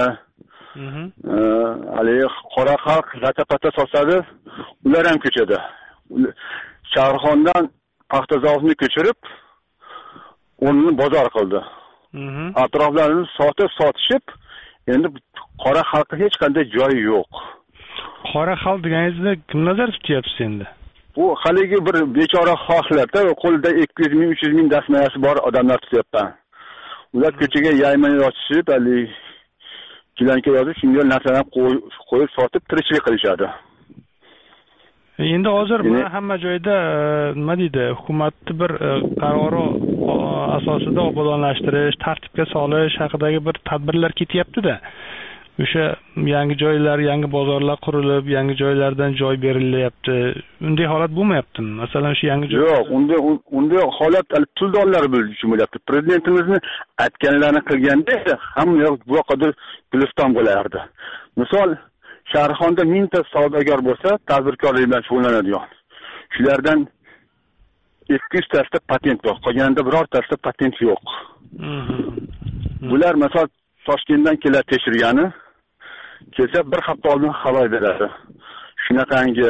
Speaker 19: Hali qora xalq g'ata-pata sotadi, ular ham ko'chada. Shahrixondan paxta zavodini ko'chirib, o'rnini bozor qildi. Atroflarini sotib sotishib, endi qora xalqqa hech qanday joy yo'q.
Speaker 3: Qora xalq deganingizda kim nazar tutyapsiz endi?
Speaker 19: Bu haligi bir bechora xalqlarda qo'lida ikki yuz ming uch yuz ming dasmayasi bor odamlar tutyapti. Ular ko'chaga yayman ochishib, hali gilanka yozib, shunday narsalarni qo'yib sotib tirikchilik qilishadi.
Speaker 3: Endi hozir mana hamma joyda nima deydi, hukumatning bir qarori asosida obodonlashtirish, tartibga solish haqidagi bir tadbirlar ketyapti-da. O'sha yangi joylar, yangi bozorlar qurilib, yangi joylardan joy berilyapti. Unday holat bo'lmayaptimi? Masalan, shu yangi joy.
Speaker 19: Yo'q, unda unda holat puldorlar bo'lyapti. Prezidentimizni aytganlarini qilganda hamma bu qadar guliston bo'lardi. Misol, Shahrixonda mingta savdogar bo'lsa, tadbirkorlik bilan shug'ullanadigan. Shulardan ikki yuz tasida patent bor. Qolganida birortasida patent yo'q. Bular misol Toshkentdan kelib tekshirgani, kelsa bir hafta oldin xabar beradi. Shunaqangi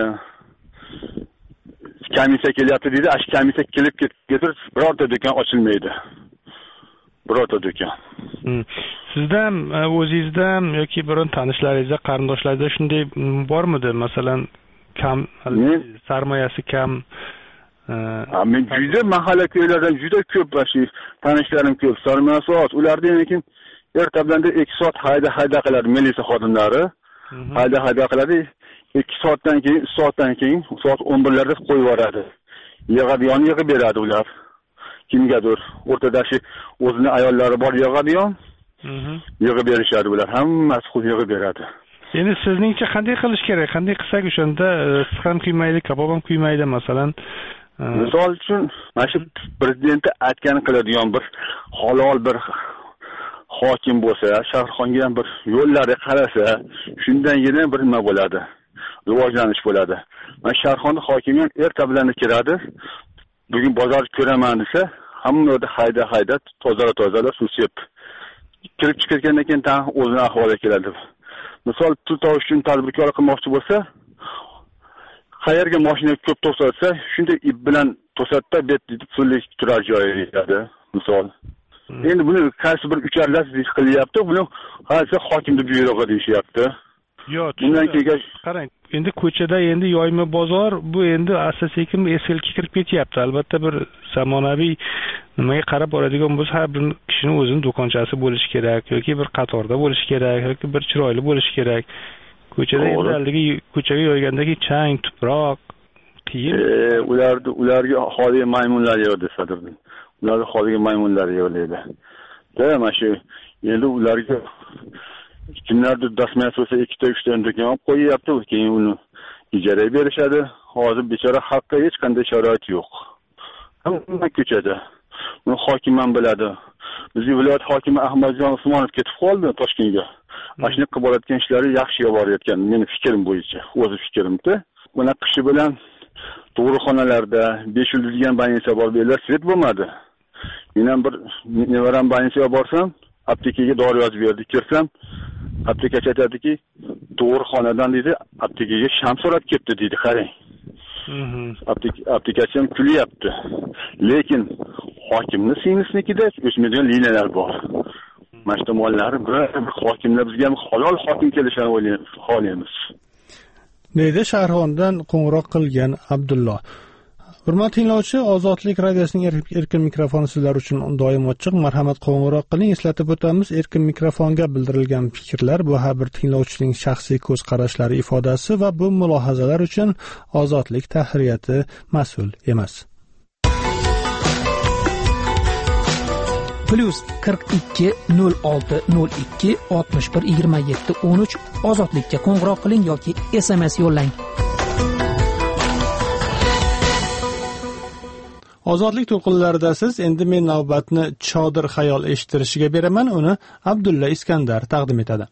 Speaker 19: komissiya kelyapti deydi, ash komissiya kelib ketib, birorta do'kon ochilmaydi. Birorta do'kon.
Speaker 3: Sizda o'zingizda yoki biron tanishlaringizda, qarindoshlaringizda shunday bormidi? Masalan, kam sarmoyasi kam
Speaker 19: men juda mahalla ko'ylardan juda ko'p shu tanishlarim ko'p. Sarmoyasi oz. Ulardan lekin ertalabda ikki soat hayda-hayda qiladi militsiya xodimlari. Hayda-hayda qiladi. ikki soatdan keyin, soatdan keyin soat o'n birlarda qo'yib yuboradi. yig'adigan yig'ib beradi ular. Kimgadir o'rtada shu o'zini ayollari bor yig'adigan yig'ib berishadi ular. Hammasi xuddi yig'ib beradi.
Speaker 3: Endi sizningcha qanday qilish kerak? Qanday qilsak o'shanda issiq ham kuymaydi, kabob ham kuymaydi masalan.
Speaker 19: Misol uchun, mana shu prezident aytgan qiladigan bir halol bir hokim bo'lsa, Shahrixonga ham bir yo'llari qarasa, shundangina bir nima bo'ladi. Rivojlanish bo'ladi. Mana Shahrixonning hokimi ham erta bilan kiradi. Bugun bozor ko'raman desa, hamma yerda hayda-hayda, tozara-tozara suv sep. Kirib chiqargandan keyin ta o'zining ahvoliga keladi. Misol pul topish uchun tadbirkor qilmoqchi bo'lsa, qayerga mashina ko'p to'xtatsa, shunday ip bilan to'satda bet pullik turar joyi beradi, misol. Endi buni qaysi bir ucharlar qilyapti, buni qaysi hokimning buyrug'i deyishyapti.
Speaker 3: Yo'q, bundan keyin qarang, endi ko'chada endi yoyma bozor bu endi asta-sekin eskilikka kirib ketyapti. Albatta bir zamonaviy nimaga qarab boradigan bo'lsa, har bir kishining o'zining do'konchasi bo'lishi kerak yoki bir qatorda bo'lishi kerak yoki bir chiroyli bo'lishi kerak. Ko'chada endi haligi ko'chaga yoygandagi chang, tuproq, qiyin.
Speaker 19: Ularni ularga holiga maymunlar yo'q desadirdim. Ularga holiga maymunlar yo'qlaydi. Da mana shu endi ularga kimlardir dasmas bo'lsa ikkita uchta do'kon olib qo'yyapti, keyin uni ijaraga berishadi. Hozir bechora xalqqa hech qanday sharoit yo'q. Hamma ko'chada. Buni hokim ham biladi. Bizning viloyat hokimi Ahmadjon Usmonov ketib qoldi Toshkentga. Mana shuni qilib borayotgan ishlari yaxshi borayotgan, meni fikrim bo'yicha, o'z fikrimda. Buni qishi bilan tug'ruqxonalarda besh yulduz degan больница bor, belar svet bo'lmadi. Men ham bir nevaram больницаga borsam, aptekaga dori yozib berdi. Kirsam, aptekachi aytadiki, tug'ruqxonadan dedi, aptekaga sham so'rab ketdi dedi, qarang. Aptekachi ham kulyapti. Lekin hokimning singlisnikida o'smagan liniyalar bor. Mana shu mollari bir hokimlar bizga ham halol hokim kelishini o'ylaymiz.
Speaker 3: Deydi Shahrixondan qo'ng'iroq qilgan Abdullo. Hurmatli tinglovchi, Ozodlik radiosining erkin mikrofoni sizlar uchun doim ochiq. Marhamat, qo'ng'iroq qiling. Eslatib o'tamiz, erkin mikrofonga bildirilgan fikrlar bu har bir tinglovchining shaxsiy ko'z qarashlari ifodasi va bu mulohazalar uchun Ozodlik tahririyati mas'ul emas.
Speaker 11: plus qirq ikki nol olti nol ikki oltmish bir yigirma yetti o'n uch Ozodlikka qo'ng'iroq qiling yoki S M S yo'llang.
Speaker 3: Ozodlik to'lqinlarida siz endi men navbatni Chodir xayol eshittirishiga beraman, uni Abdulla Iskandar taqdim etadi.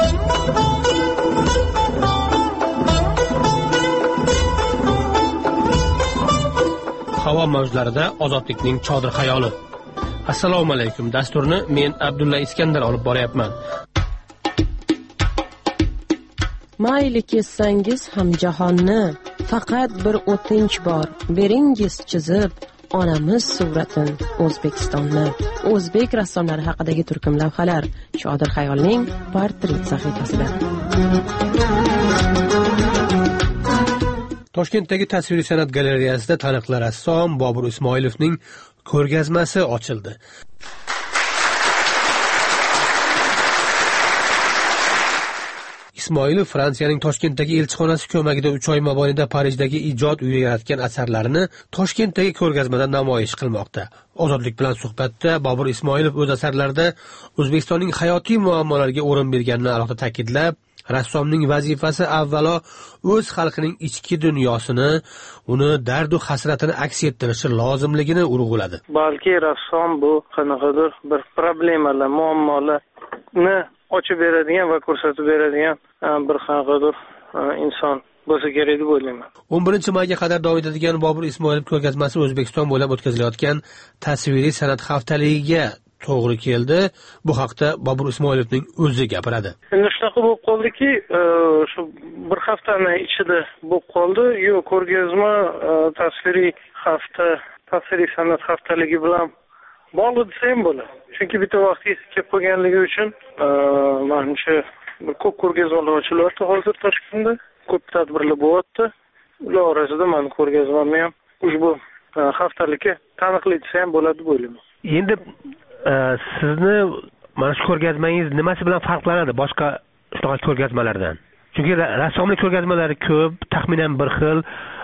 Speaker 20: Havo mavjlarida Ozodlikning Chodir xayoli. Assalomu alaykum. Dasturni men Abdulla Iskandar olib boryapman.
Speaker 21: Mayli kessangiz ham jahonni, faqat bir o'tinch bor, beringiz chizib onamiz suratin O'zbekistonni. O'zbek rassomlari haqidagi turkum lavhalar Chodir xayolning portret sahifasida.
Speaker 20: Toshkentdagi tasviriy san'at galereyasida taniqli rassom Bobur Ismoilovning ko'rgazmasi ochildi. Ismoilov Fransiyaning Toshkentdagi elchixonasi ko'magida uch oy mobaynida Parijdagi ijod uyi yaratgan asarlarini Toshkentdagi ko'rgazmada namoyish qilmoqda. Ozodlik bilan suhbatda Bobur Ismoilov o'z asarlarida O'zbekistonning hayotiy muammolariga o'rin berganini alohida ta'kidlab, rassomning vazifasi avvalo o'z xalqining ichki dunyosini, uni dardu hasratini aks ettirishi lozimligini urg'uladi.
Speaker 22: Balki rassom bu qanaqadir bir problemalar, muammolarni ochib beradigan va ko'rsatib beradigan bir qanaqadir inson bo'lsa kerak deb o'ylayman.
Speaker 20: o'n birinchi mayga qadar davom etadigan Bobur Ismoilov ko'rgazmasi O'zbekiston bo'ylab o'tkazilayotgan tasviriy san'at haftaligiga to'g'ri keldi. Bu haqda Bobur Ismoilovning o'zi gapiradi.
Speaker 22: Endi shunaqa bo'lib qoldiki, shu bir haftani ichida bo'lib qoldi. Yo'q, ko'rgazma tasviriy hafta, tasviriy san'at haftaligi bilan bog'liq desa ham bo'ladi. Chunki bitta vaqtga kelib qolganligi uchun menimcha ko'p ko'rgazmalar ochilyapti hozir Toshkentda. Ko'p tadbirlar bo'lyapti. Ular orasida men ko'rgazmamni ham ushbu haftalikka taniqli desa ham bo'ladi deb o'ylayman.
Speaker 20: Endi sizni mana shu ko'rgazmangiz nimasi bilan farqlanadi boshqa shunaqa ko'rgazmalardan? Chunki rassomlik ko'rgazmalari ko'p, taxminan bir xil,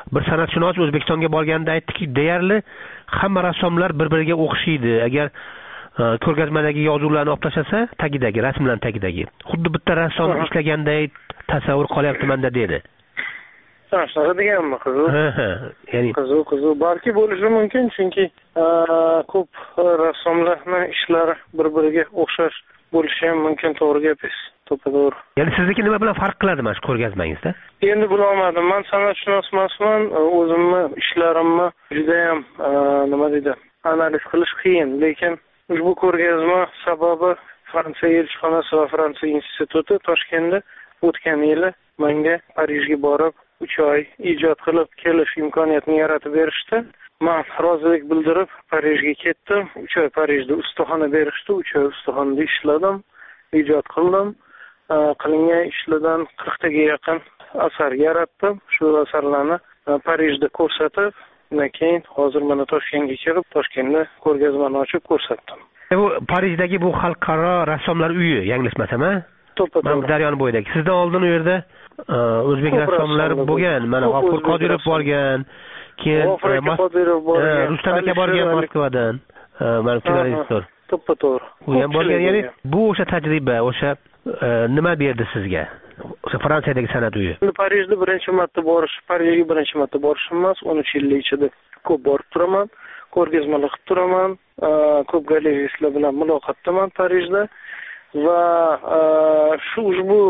Speaker 20: bir san'atshunos O'zbekistonga borganda aytdiki, deyarli hamma rassomlar bir-biriga o'xshaydi. Agar ko'rgazmadagi yozuvlarni olib tashlasa, tagidagi, rasmlarning tagidagi, xuddi bitta rassom ishlaganday tasavvur qilyapman-da dedi.
Speaker 22: Shunaqa deganmi, qiziq?
Speaker 20: Ha, ha. Ya'ni
Speaker 22: qiziq, qiziq. Balki bo'lishi mumkin, chunki ko'p rassomlarning ishlari bir-biriga o'xshash bo'lishi ham mumkin, to'g'ri gapingiz. To'g'ri.
Speaker 20: Ya'ni sizniki nima bilan farq qiladi mana shu ko'rgazmangizda?
Speaker 22: Endi bilolmadim. Men san'atshunos emasman, o'zimni ishlarimni juda ham nima deydi, analiz qilish qiyin, lekin ushbu ko'rgazma sababi Fransiya elchixonasi va Fransiya instituti Toshkentda o'tgan yili menga Parijga borib uch oy ijod qilib kelish imkoniyatini yaratib berishdi. Men rozilik bildirib Parijga ketdim. uch oy Parijda ustaxona berishdi. uch oy ustaxonada ishladim, ijod qildim. Qilingan ishlardan qirqtaga yaqin asar yaratdim. Shu asarlarni Parijda ko'rsatib, undan keyin hozir mana Toshkentga kelib, Toshkentda ko'rgazmani ochib ko'rsatdim.
Speaker 20: Bu Parijdagi bu xalqaro rassomlar uyi, yanglishmasam, ha?
Speaker 22: To'ppa-to'g'ri.
Speaker 20: Mana Daryoni bo'yidagi. Sizdan oldin u yerda o'zbek rassomlari bo'lgan. Mana G'ofur Qodirov borgan, keyin Rustam aka borgan Moskvadan. Mana kinorejissor.
Speaker 22: To'ppa-to'g'ri.
Speaker 20: U ham borgan. Ya'ni bu o'sha tajriba, o'sha nima berdi sizga? O'sha Fransiyadagi san'at uyi.
Speaker 22: Parijda birinchi marta borish, Parijga birinchi marta borishim emas, o'n uch yil ichida ko'p borib turaman, ko'rgazmalar qilib turaman, ko'p galeristlar bilan muloqotdaman Parijda va shu ushbu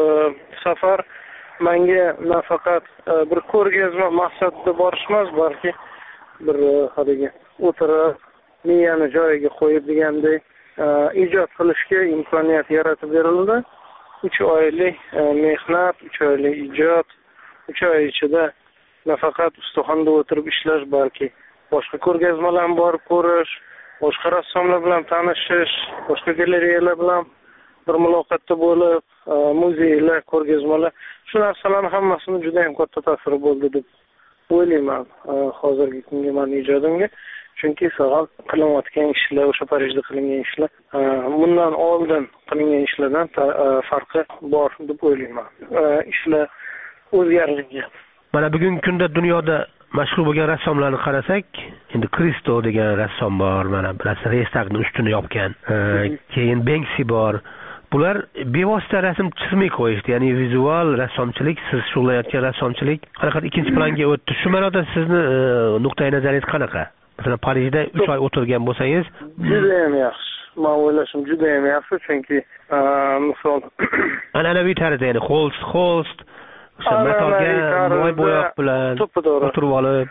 Speaker 22: safar menga nafaqat bir ko'rgazma maqsadida borish emas, balki bir haligi o'tirib miyani joyiga qo'yib degandek ijod qilishga imkoniyat yaratib berildi. uch oylik mehnat, uch oylik ijod, uch oy ichida nafaqat ustaxonada o'tirib ishlash, balki boshqa ko'rgazmalarni borib ko'rish, boshqa rassomlar bilan tanishish, boshqa galereyalar bilan bir muloqotda bo'lib, muzeylar, ko'rgazmalar, shu narsalarning hammasini juda ham katta ta'siri bo'ldi deb o'ylayman hozirgi kunga meni ijodimga. Chunki sog'al qilinayotgan ishlar, o'sha Parijda qilingan ishlar bundan oldin qilingan ishlardan farqi bor deb o'ylayman. Ishlar o'zgargan.
Speaker 20: Mana bugungi kunda dunyoda mashhur bo'lgan rassomlarni qarasak, endi Kristo degan rassom bor, mana bilasiz, Restag'ni ustini yopgan. Keyin Banksy bor. Bular bevosita rasm chizmay qo'yishdi, ya'ni vizual rassomchilik, siz shug'ullanayotgan rassomchilik qanaqa ikkinchi planga o'tdi. Shu ma'noda sizni nuqtai nazaringiz qanaqa? Masalan, Parijda uch oy o'tirgan bo'lsangiz,
Speaker 22: juda ham yaxshi. Men o'ylashim juda ham yaxshi, chunki misol
Speaker 20: an'anaviy tarzda, ya'ni holst, holst, o'sha metalga moy bo'yoq bilan o'tirib olib,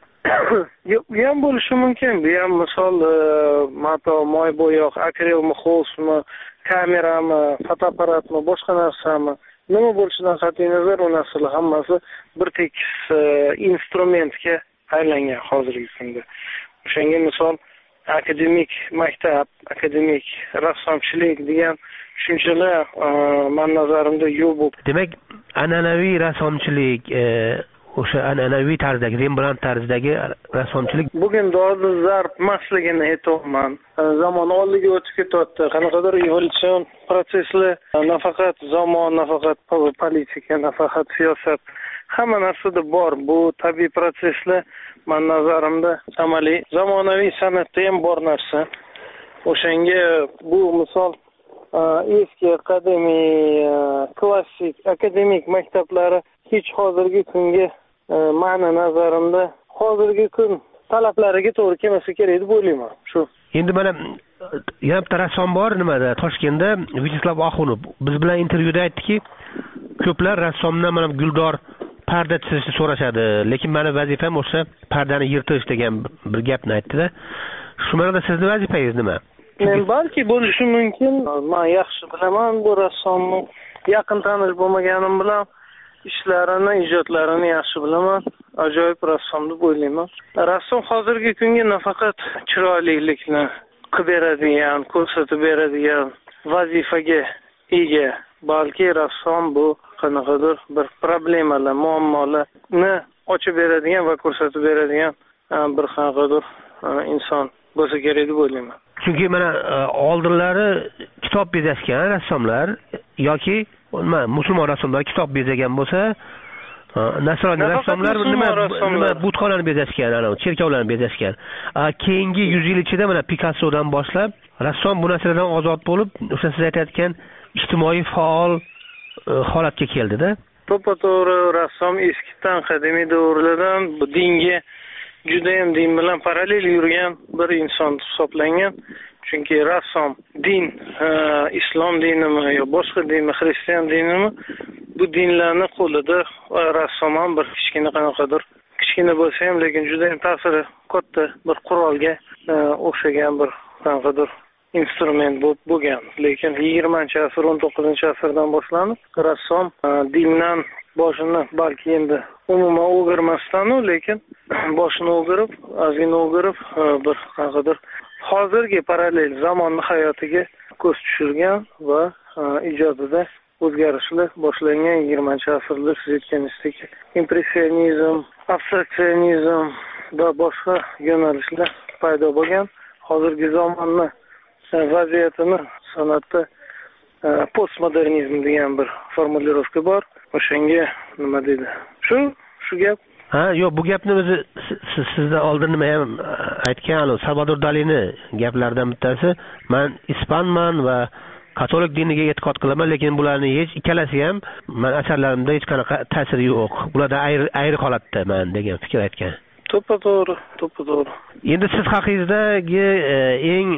Speaker 22: bu ham bo'lishi mumkin. Bu ham misol mato, moy bo'yoq, akrelmi, holstmi, kamerami, fotoapparatmi, boshqa narsami, nima bo'lishidan qat'iy nazar, u narsalar hammasi bir tekis instrumentga aylangan hozirgi kunda. O'shanga misol akademik maktab, akademik rassomchilik degan tushunchalar men nazarimda yo'q bo'lib.
Speaker 20: Demak, an'anaviy rassomchilik, o'sha an'anaviy tarzdagi, Rembrandt tarzidagi rassomchilik
Speaker 22: bugun dodi zarb emasligini aytayapman. Zamon oldiga o'tib ketyapti. Qanaqadir evolyutsion proseslar, nafaqat zamon, nafaqat politika, nafaqat siyosat, hamma narsada bor. Bu tabiiy proseslar men nazarimda amaliy zamonaviy san'atda ham bor narsa. O'shanga bu misol eski akademik, klassik akademik maktablari hech hozirgi kunga ma'na nazarimda hozirgi kun talablariga to'g'ri kelmasa kerak deb o'ylayman. Shu.
Speaker 20: Endi mana yana bitta rassom bor nimada, Toshkentda, Vyacheslav Axunov. Biz bilan intervyuda aytdiki, ko'plar rassomdan mana guldor parda chizishni so'rashadi, lekin meni vazifam o'sha pardani yirtish degan bir gapni aytdi-da. Shu ma'noda sizning vazifangiz nima?
Speaker 22: Men balki bo'lishi mumkin. Men yaxshi bilaman bu rassomni, yaqin tanish bo'lmaganim bilan ishlarini, ijodlarini yaxshi bilaman. Ajoyib rassom deb o'ylayman. Rassom hozirgi kunga nafaqat chiroylilikni qilib beradigan, ko'rsatib beradigan vazifaga ega, balki rassom bu qanaqadir bir problemalar, muammolarni ochib beradigan va ko'rsatib beradigan bir qanaqadir inson bo'lsa kerak deb o'ylayman.
Speaker 20: Chunki mana oldinlari kitob bezashgan rassomlar yoki musulmon rassomlar kitob bezagan bo'lsa,
Speaker 8: nasroniy rassomlar nima nima butxonalarni bezashgan, ana cherkovlarni bezashgan. Keyingi yuz yil ichida mana Pikassodan boshlab rassom bu narsalardan ozod bo'lib, o'sha siz aytayotgan ijtimoiy faol holatga keldi-da.
Speaker 22: To'ppa-to'g'ri rassom eskidan qadimiy davrlardan dinga juda ham din bilan parallel yurgan bir inson hisoblangan. Chunki rassom din, islom dinimi yo boshqa dinmi, xristian dinimi, bu dinlarni qo'lida rassom ham bir kichkina qanaqadir, kichkina bo'lsa ham lekin juda ham ta'siri katta bir qurolga o'xshagan bir qanaqadir instrument bo'lgan. Lekin yigirmanchi asr, o'n to'qqizinchi asrdan boshlanib rassom dindan boshini balki endi umuman o'girmasdan, lekin boshini o'girib, ozgina o'girib bir qanaqadir hozirgi parallel zamonni hayotiga ko'z tushirgan va ijodida o'zgarishlar boshlangan yigirmanchi asrda siz aytganingizdek impressionizm, abstraksionizm va boshqa yo'nalishlar paydo bo'lgan. Hozirgi zamonni vaziyatini san'atda postmodernizm degan bir formulirovka bor. O'shanga nima deydi? Shu shu gap.
Speaker 20: Ha, yo'q, bu gapni o'zi siz sizdan oldin nima ham aytgan, Salvador Dalini gaplaridan bittasi, men ispanman va katolik diniga e'tiqod qilaman, lekin bularning hech ikkalasi ham men asarlarimda hech qanaqa ta'siri yo'q. Bulardan ayri ayri holatdaman degan fikr aytgan.
Speaker 22: To'ppa-to'g'ri, to'ppa-to'g'ri.
Speaker 20: Endi siz haqiqiydagi eng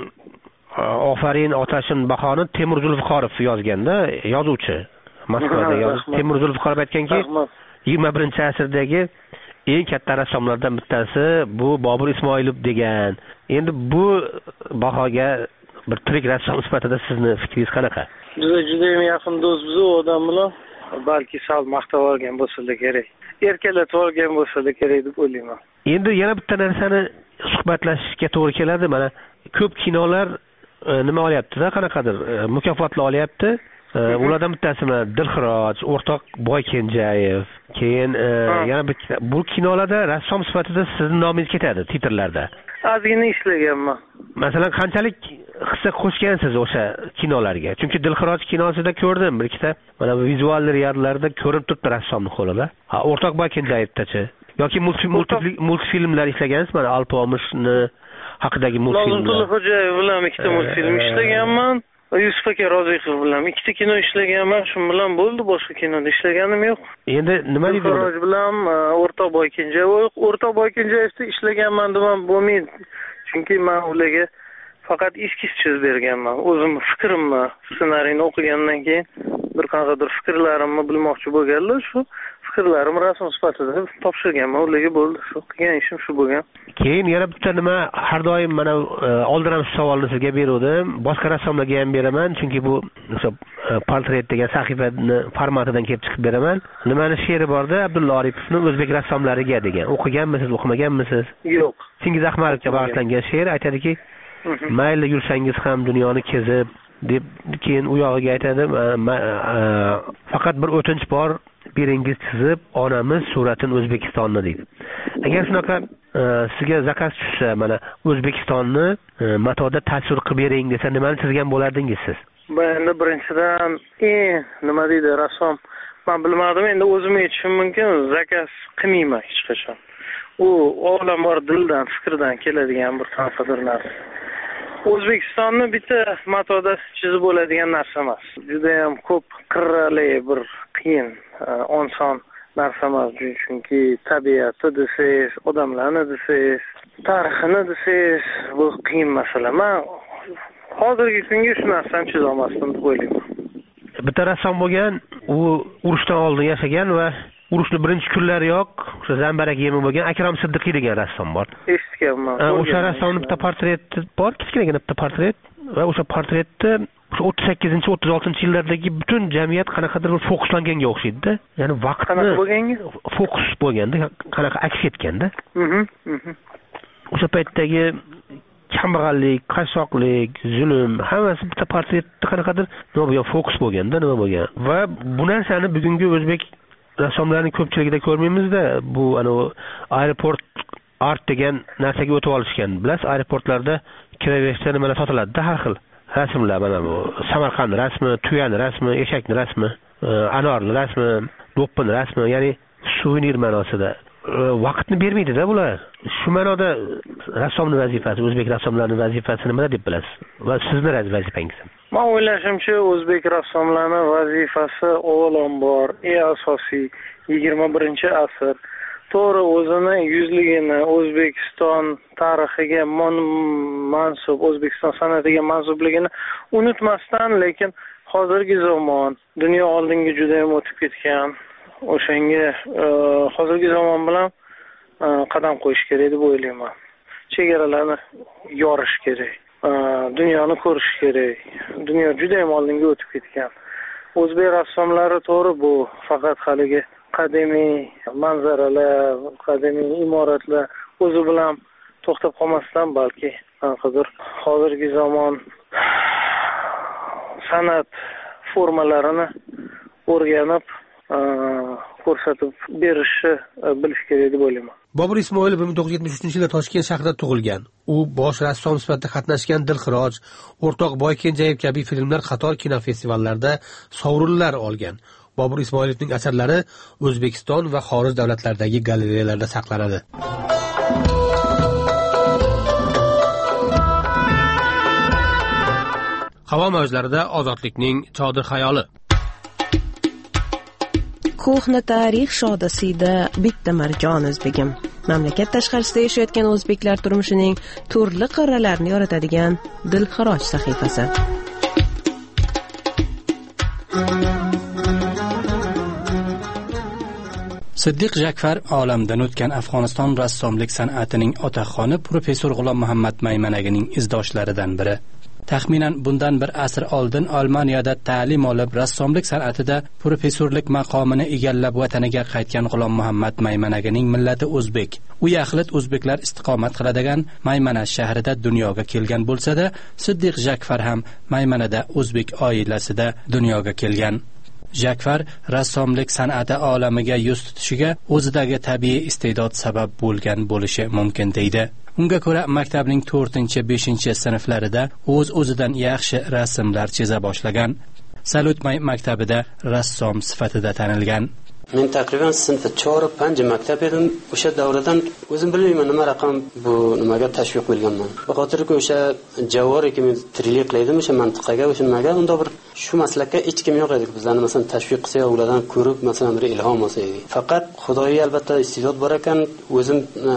Speaker 20: ofarin otashin bahoni Temur Zulfiqorov yozganda, yozuvchi. Moskvada yozib, Temur Zulfiqorov aytganki, yigirma birinchi asrdagi eng katta rassomlardan bittasi bu Bobur Ismoilov degan. Endi bu bahoga bir tirik rassom sifatida sizni fikringiz qanaqa?
Speaker 22: Juda juda ham yaqin do'st biz odam bilan, balki sal maqtab olgan bo'lsa kerak. Erkalatib olgan bo'lsa kerak deb o'ylayman.
Speaker 20: Endi yana bitta narsani suhbatlashishga to'g'ri keladi. Mana ko'p kinolar nima olyapti-da, qanaqadir mukofotlar olyapti. Ulardan bittasi Dilxiroj, o'rtoq Boykenjayev. Keyin yana bir bu kinolarda rassom sifatida sizning nomingiz ketadi titrlarda.
Speaker 22: Ozgina ishlaganman.
Speaker 20: Masalan, qanchalik hissa qo'shgansiz o'sha kinolarga? Chunki Dilxiroj kinosida ko'rdim, bir ikkita mana bu vizual reallarda ko'rib turibdi rassomning qo'lida. Ha, o'rtoq Boykenjayevdachi yoki multfilmlar ishlagansiz, mana Alpomishni haqidagi multfilmlar.
Speaker 22: Nozimxon Xo'jayev bilan ikkita multfilm ishlaganman. Yusuf aka Roziqov bilan ikkita kino ishlaganman, shu bilan bo'ldi, boshqa kinoda ishlaganim yo'q.
Speaker 20: Endi nima deydi?
Speaker 22: Dilxiroj bilan o'rtoq Boykenjayev, o'rtoq Boykenjayevda ishlaganman demam bo'lmaydi. Chunki men ularga faqat eskiz chizib berganman. O'zim fikrimni, ssenariyni o'qigandan keyin bir qanaqadir fikrlarimni bilmoqchi bo'lganlar, shu fikrlarim rasm sifatida topshirganman. Ularga bo'ldi, shu qilgan ishim shu bo'lgan.
Speaker 20: Keyin yana bitta nima, har doim mana oldin ham savolni sizga berdim, boshqa rassomlarga ham beraman, chunki bu o'sha portret degan sahifani formatidan kelib chiqib beraman. Nimani she'ri borda, Abdulla Oripovning o'zbek rassomlariga degan. O'qiganmisiz, o'qimaganmisiz?
Speaker 22: Yo'q.
Speaker 20: Chingiz Ahmadovga bag'ishlangan she'r aytadiki, mayli yursangiz ham dunyoni kezib deb, keyin u yog'iga aytadi, faqat bir o'tinch bor, beringiz chizib, onamiz suratini O'zbekistonni deydi. Agar shunaqa sizga zakaz tushsa, mana O'zbekistonni matoda tasvir qilib bering desa, nimani chizgan bo'lardingiz siz?
Speaker 22: Bu endi birinchidan eng nima deydi rassom, men bilmadim, endi o'zim aytishim mumkin, zakaz qilmayman hech qachon. U avvalambor dildan, fikrdan keladigan bir qanaqadir narsa. O'zbekistonni bitta matoda chizib bo'ladigan narsa emas. Juda ham ko'p qirrali bir qiyin, oson narsa emas. Chunki tabiatni desangiz, odamlarni desangiz, tarixini desangiz, bu qiyin masala. Men hozirgi kunga shu narsani chiza olmasdim deb o'ylayman.
Speaker 20: Bitta rassom bo'lgan, u urushdan oldin yashagan va urushni birinchi kunlariyoq o'sha zambarak yemi bo'lgan Akram Siddiqiy degan rassom bor.
Speaker 22: Eshitganman.
Speaker 20: O'sha rassomning bitta portreti bor, kichkinagina bitta portret va o'sha portretda o'sha o'ttiz sakkizinchi o'ttiz oltinchi yillardagi butun jamiyat qanaqadir bir fokuslanganga o'xshaydi-da. Ya'ni vaqtni
Speaker 22: qanaqa bo'lganga?
Speaker 20: Fokus bo'lganda, qanaqa aks etganda.
Speaker 22: Mhm.
Speaker 20: O'sha paytdagi kambag'allik, qashshoqlik, zulm, hammasi bitta portretda qanaqadir nima bo'lgan, fokus bo'lganda, nima bo'lgan. Va bu narsani bugungi o'zbek rassomlarning ko'pchiligida ko'rmaymizda. Bu ana aeroport art degan narsaga o'tib olishgan. Bilasiz, aeroportlarda kiraverishda nimalar sotiladi-da, har xil rasmlar, mana bu Samarqand rasmi, tuyani rasmi, eshakning rasmi, anorning rasmi, do'ppini rasmi, ya'ni suvenir ma'nosida vaqtni bermaydi-da bular. Shu ma'noda rassomning vazifasi, o'zbek rassomlarining vazifasi nima deb bilasiz? Va sizning vazifangiz?
Speaker 22: Men o'ylashimcha, o'zbek rassomlarining vazifasi avvalambor, eng asosiy yigirma birinchi asr to'g'ri o'zini yuzligini O'zbekiston tarixiga mansub, O'zbekiston san'atiga mansubligini unutmasdan, lekin hozirgi zamon dunyo oldinga juda ham o'tib ketgan. O'shanga hozirgi zamon bilan qadam qo'yish kerak deb o'ylayman. Chegaralarni yorish kerak. Dunyoni ko'rish kerak. Dunyo juda ham oldinga o'tib ketgan. O'zbek rassomlari to'g'ri bu faqat haligi qadimiy manzaralar, qadimiy imoratlar o'zi bilan to'xtab qolmasdan, balki qanaqadir hozirgi zamon san'at formalarini o'rganib ko'rsatib berishni bilish kerak deb o'ylayman.
Speaker 20: Bobur Ismoilov bir ming to'qqiz yuz yetmish uchinchi yilda Toshkent shahrida tug'ilgan. U bosh rassom sifatida qatnashgan Dilxiroj, O'rtoq Boy Kenjayev kabi filmlar qator kinofestivallarda sovrinlar olgan. Bobur Ismoilovning asarlari O'zbekiston va xorij davlatlaridagi galereyalarda saqlanadi. Havo mavjlarida ozodlikning chodir xayoli.
Speaker 21: Ko'hna tarix shodasida bitta Marjon o'zbegim. Mamlakat tashqarisida yashayotgan o'zbeklar turmushining turli qirralarini yoritadigan Dilxiroj sahifasi.
Speaker 16: Siddiq Jakfar olamdan o'tgan Afg'oniston rassomlik san'atining otaxoni professor G'ulom Muhammad Maymanagining izdoshlaridan biri. Taxminan bundan bir asr oldin Almaniyada ta'lim olib, rassomlik san'atida professorlik maqomini egallab vataniga qaytgan G'ulom Muhammad Maymanagining millati o'zbek. U yaxlit o'zbeklar istiqomat qiladigan Maymana shahrida dunyoga kelgan bo'lsa-da, Siddiq Jakfar ham Maymanada o'zbek oilasida dunyoga kelgan. Jakfar rassomlik san'ati olamiga yuz tutishiga o'zidagi tabiiy iste'dod sabab bo'lgan bo'lishi mumkin deydi. Unga ko'ra, maktabning to'rtinchi beshinchi sinflarida o'z-o'zidan yaxshi rasmlar chiza boshlagan. Salutmay maktabida rassom sifatida tanilgan.
Speaker 1: Men taqriban sinfda to'rt panj maktab edim. O'sha davradan o'zim bilmayman nima raqam bu nimaga tashviq bo'lganman. Bu xotirki o'sha Javor ikki trillik qilaydim o'sha mantiqaga, o'sha nimaga unda bir shu maslakka hech kim yo'q edi. Bizlarni masalan tashviq qilsa, ulardan ko'rib masalan bir ilhom olsa edi. Faqat Xudoga albatta iste'dod bor ekan, o'zim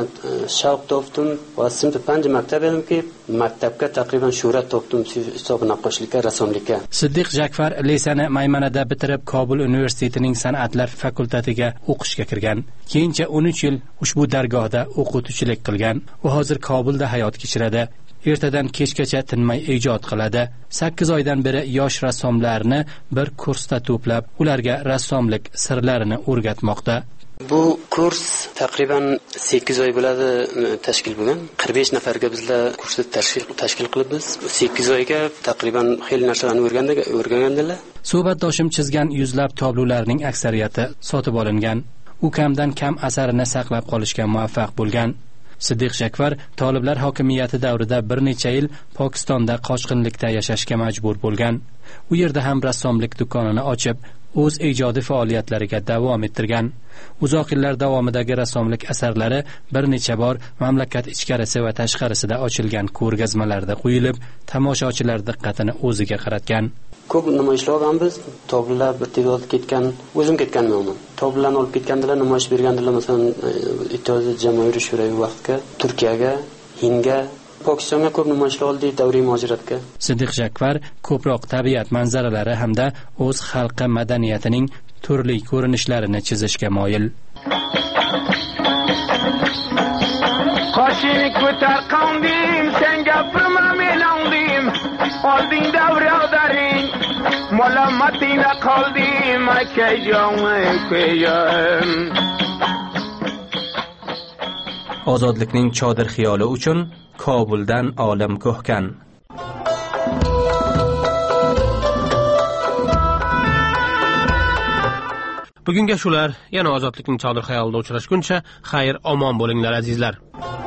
Speaker 1: shavq topdim va sinfda panj maktab edimki, maktabga taqriban shuhrat topdim hisobi naqqoshlikka, rassomlikka.
Speaker 16: Siddiq Jakfar lisani Maymanada bitirib, Kobul universitetining san'atlar fakultetiga o'qishga kirgan. Keyincha o'n uch yil ushbu dargohda o'qituvchilik qilgan. U hozir Kobulda hayot kechiradi. Ertadan kechgacha tinmay ijod qiladi. sakkiz oydan beri yosh rassomlarni bir kursda to'plab, ularga rassomlik sirlarini o'rgatmoqda.
Speaker 1: Bu kurs taqriban sakkiz oy bo'ladi tashkil bo'lgan. qirq besh nafarga bizlar kursni tashkil qilibmiz. sakkiz oyga taqriban xil narsalarni o'rgandik, o'rgangandilar.
Speaker 16: Suhbatdoshim chizgan yuzlab tablolarning aksariyati sotib olingan. U kamdan kam asarini saqlab qolishga muvaffaq bo'lgan. Siddiq Jakfar toliblar hokimiyati davrida bir necha yil Pokistonda qochqinlikda yashashga majbur bo'lgan. U yerda ham rassomlik do'konini ochib, o'z ijodiy faoliyatlariga davom ettirgan. Uzoq yillar davomidagi rassomlik asarlari bir necha bor mamlakat ichkarisi va tashqarisida ochilgan ko'rgazmalarda qo'yilib, tomoshachilar diqqatini o'ziga qaratgan.
Speaker 1: Ko'p namoyishlar olganmiz, toblar bir tezod ketgan, o'zim ketganman. Toblarni olib ketgandilar, namoyish bergandilar, masalan, Ittihodiy Jamoat Shurayi vaqtga, Turkiyaga, Hindga, Pokistonga ko'p namoyishlar oldi, davriy muhojiratga.
Speaker 16: Siddiq Jakfar ko'proq tabiat manzaralari hamda o'z xalqi madaniyatining turli ko'rinishlarini chizishga moyil.
Speaker 2: Qoshini ko'tar qondim, sen gapirma men anglim. Olding davrodaring, malomatingda qoldim, akajon, akajon.
Speaker 16: Ozodlikning chodir xiyoli uchun Kobuldan olim ko'hkan.
Speaker 20: Bugunga shular, yana ozodlikning chodir xayolida uchrashguncha, xayr omon bo'linglar azizlar.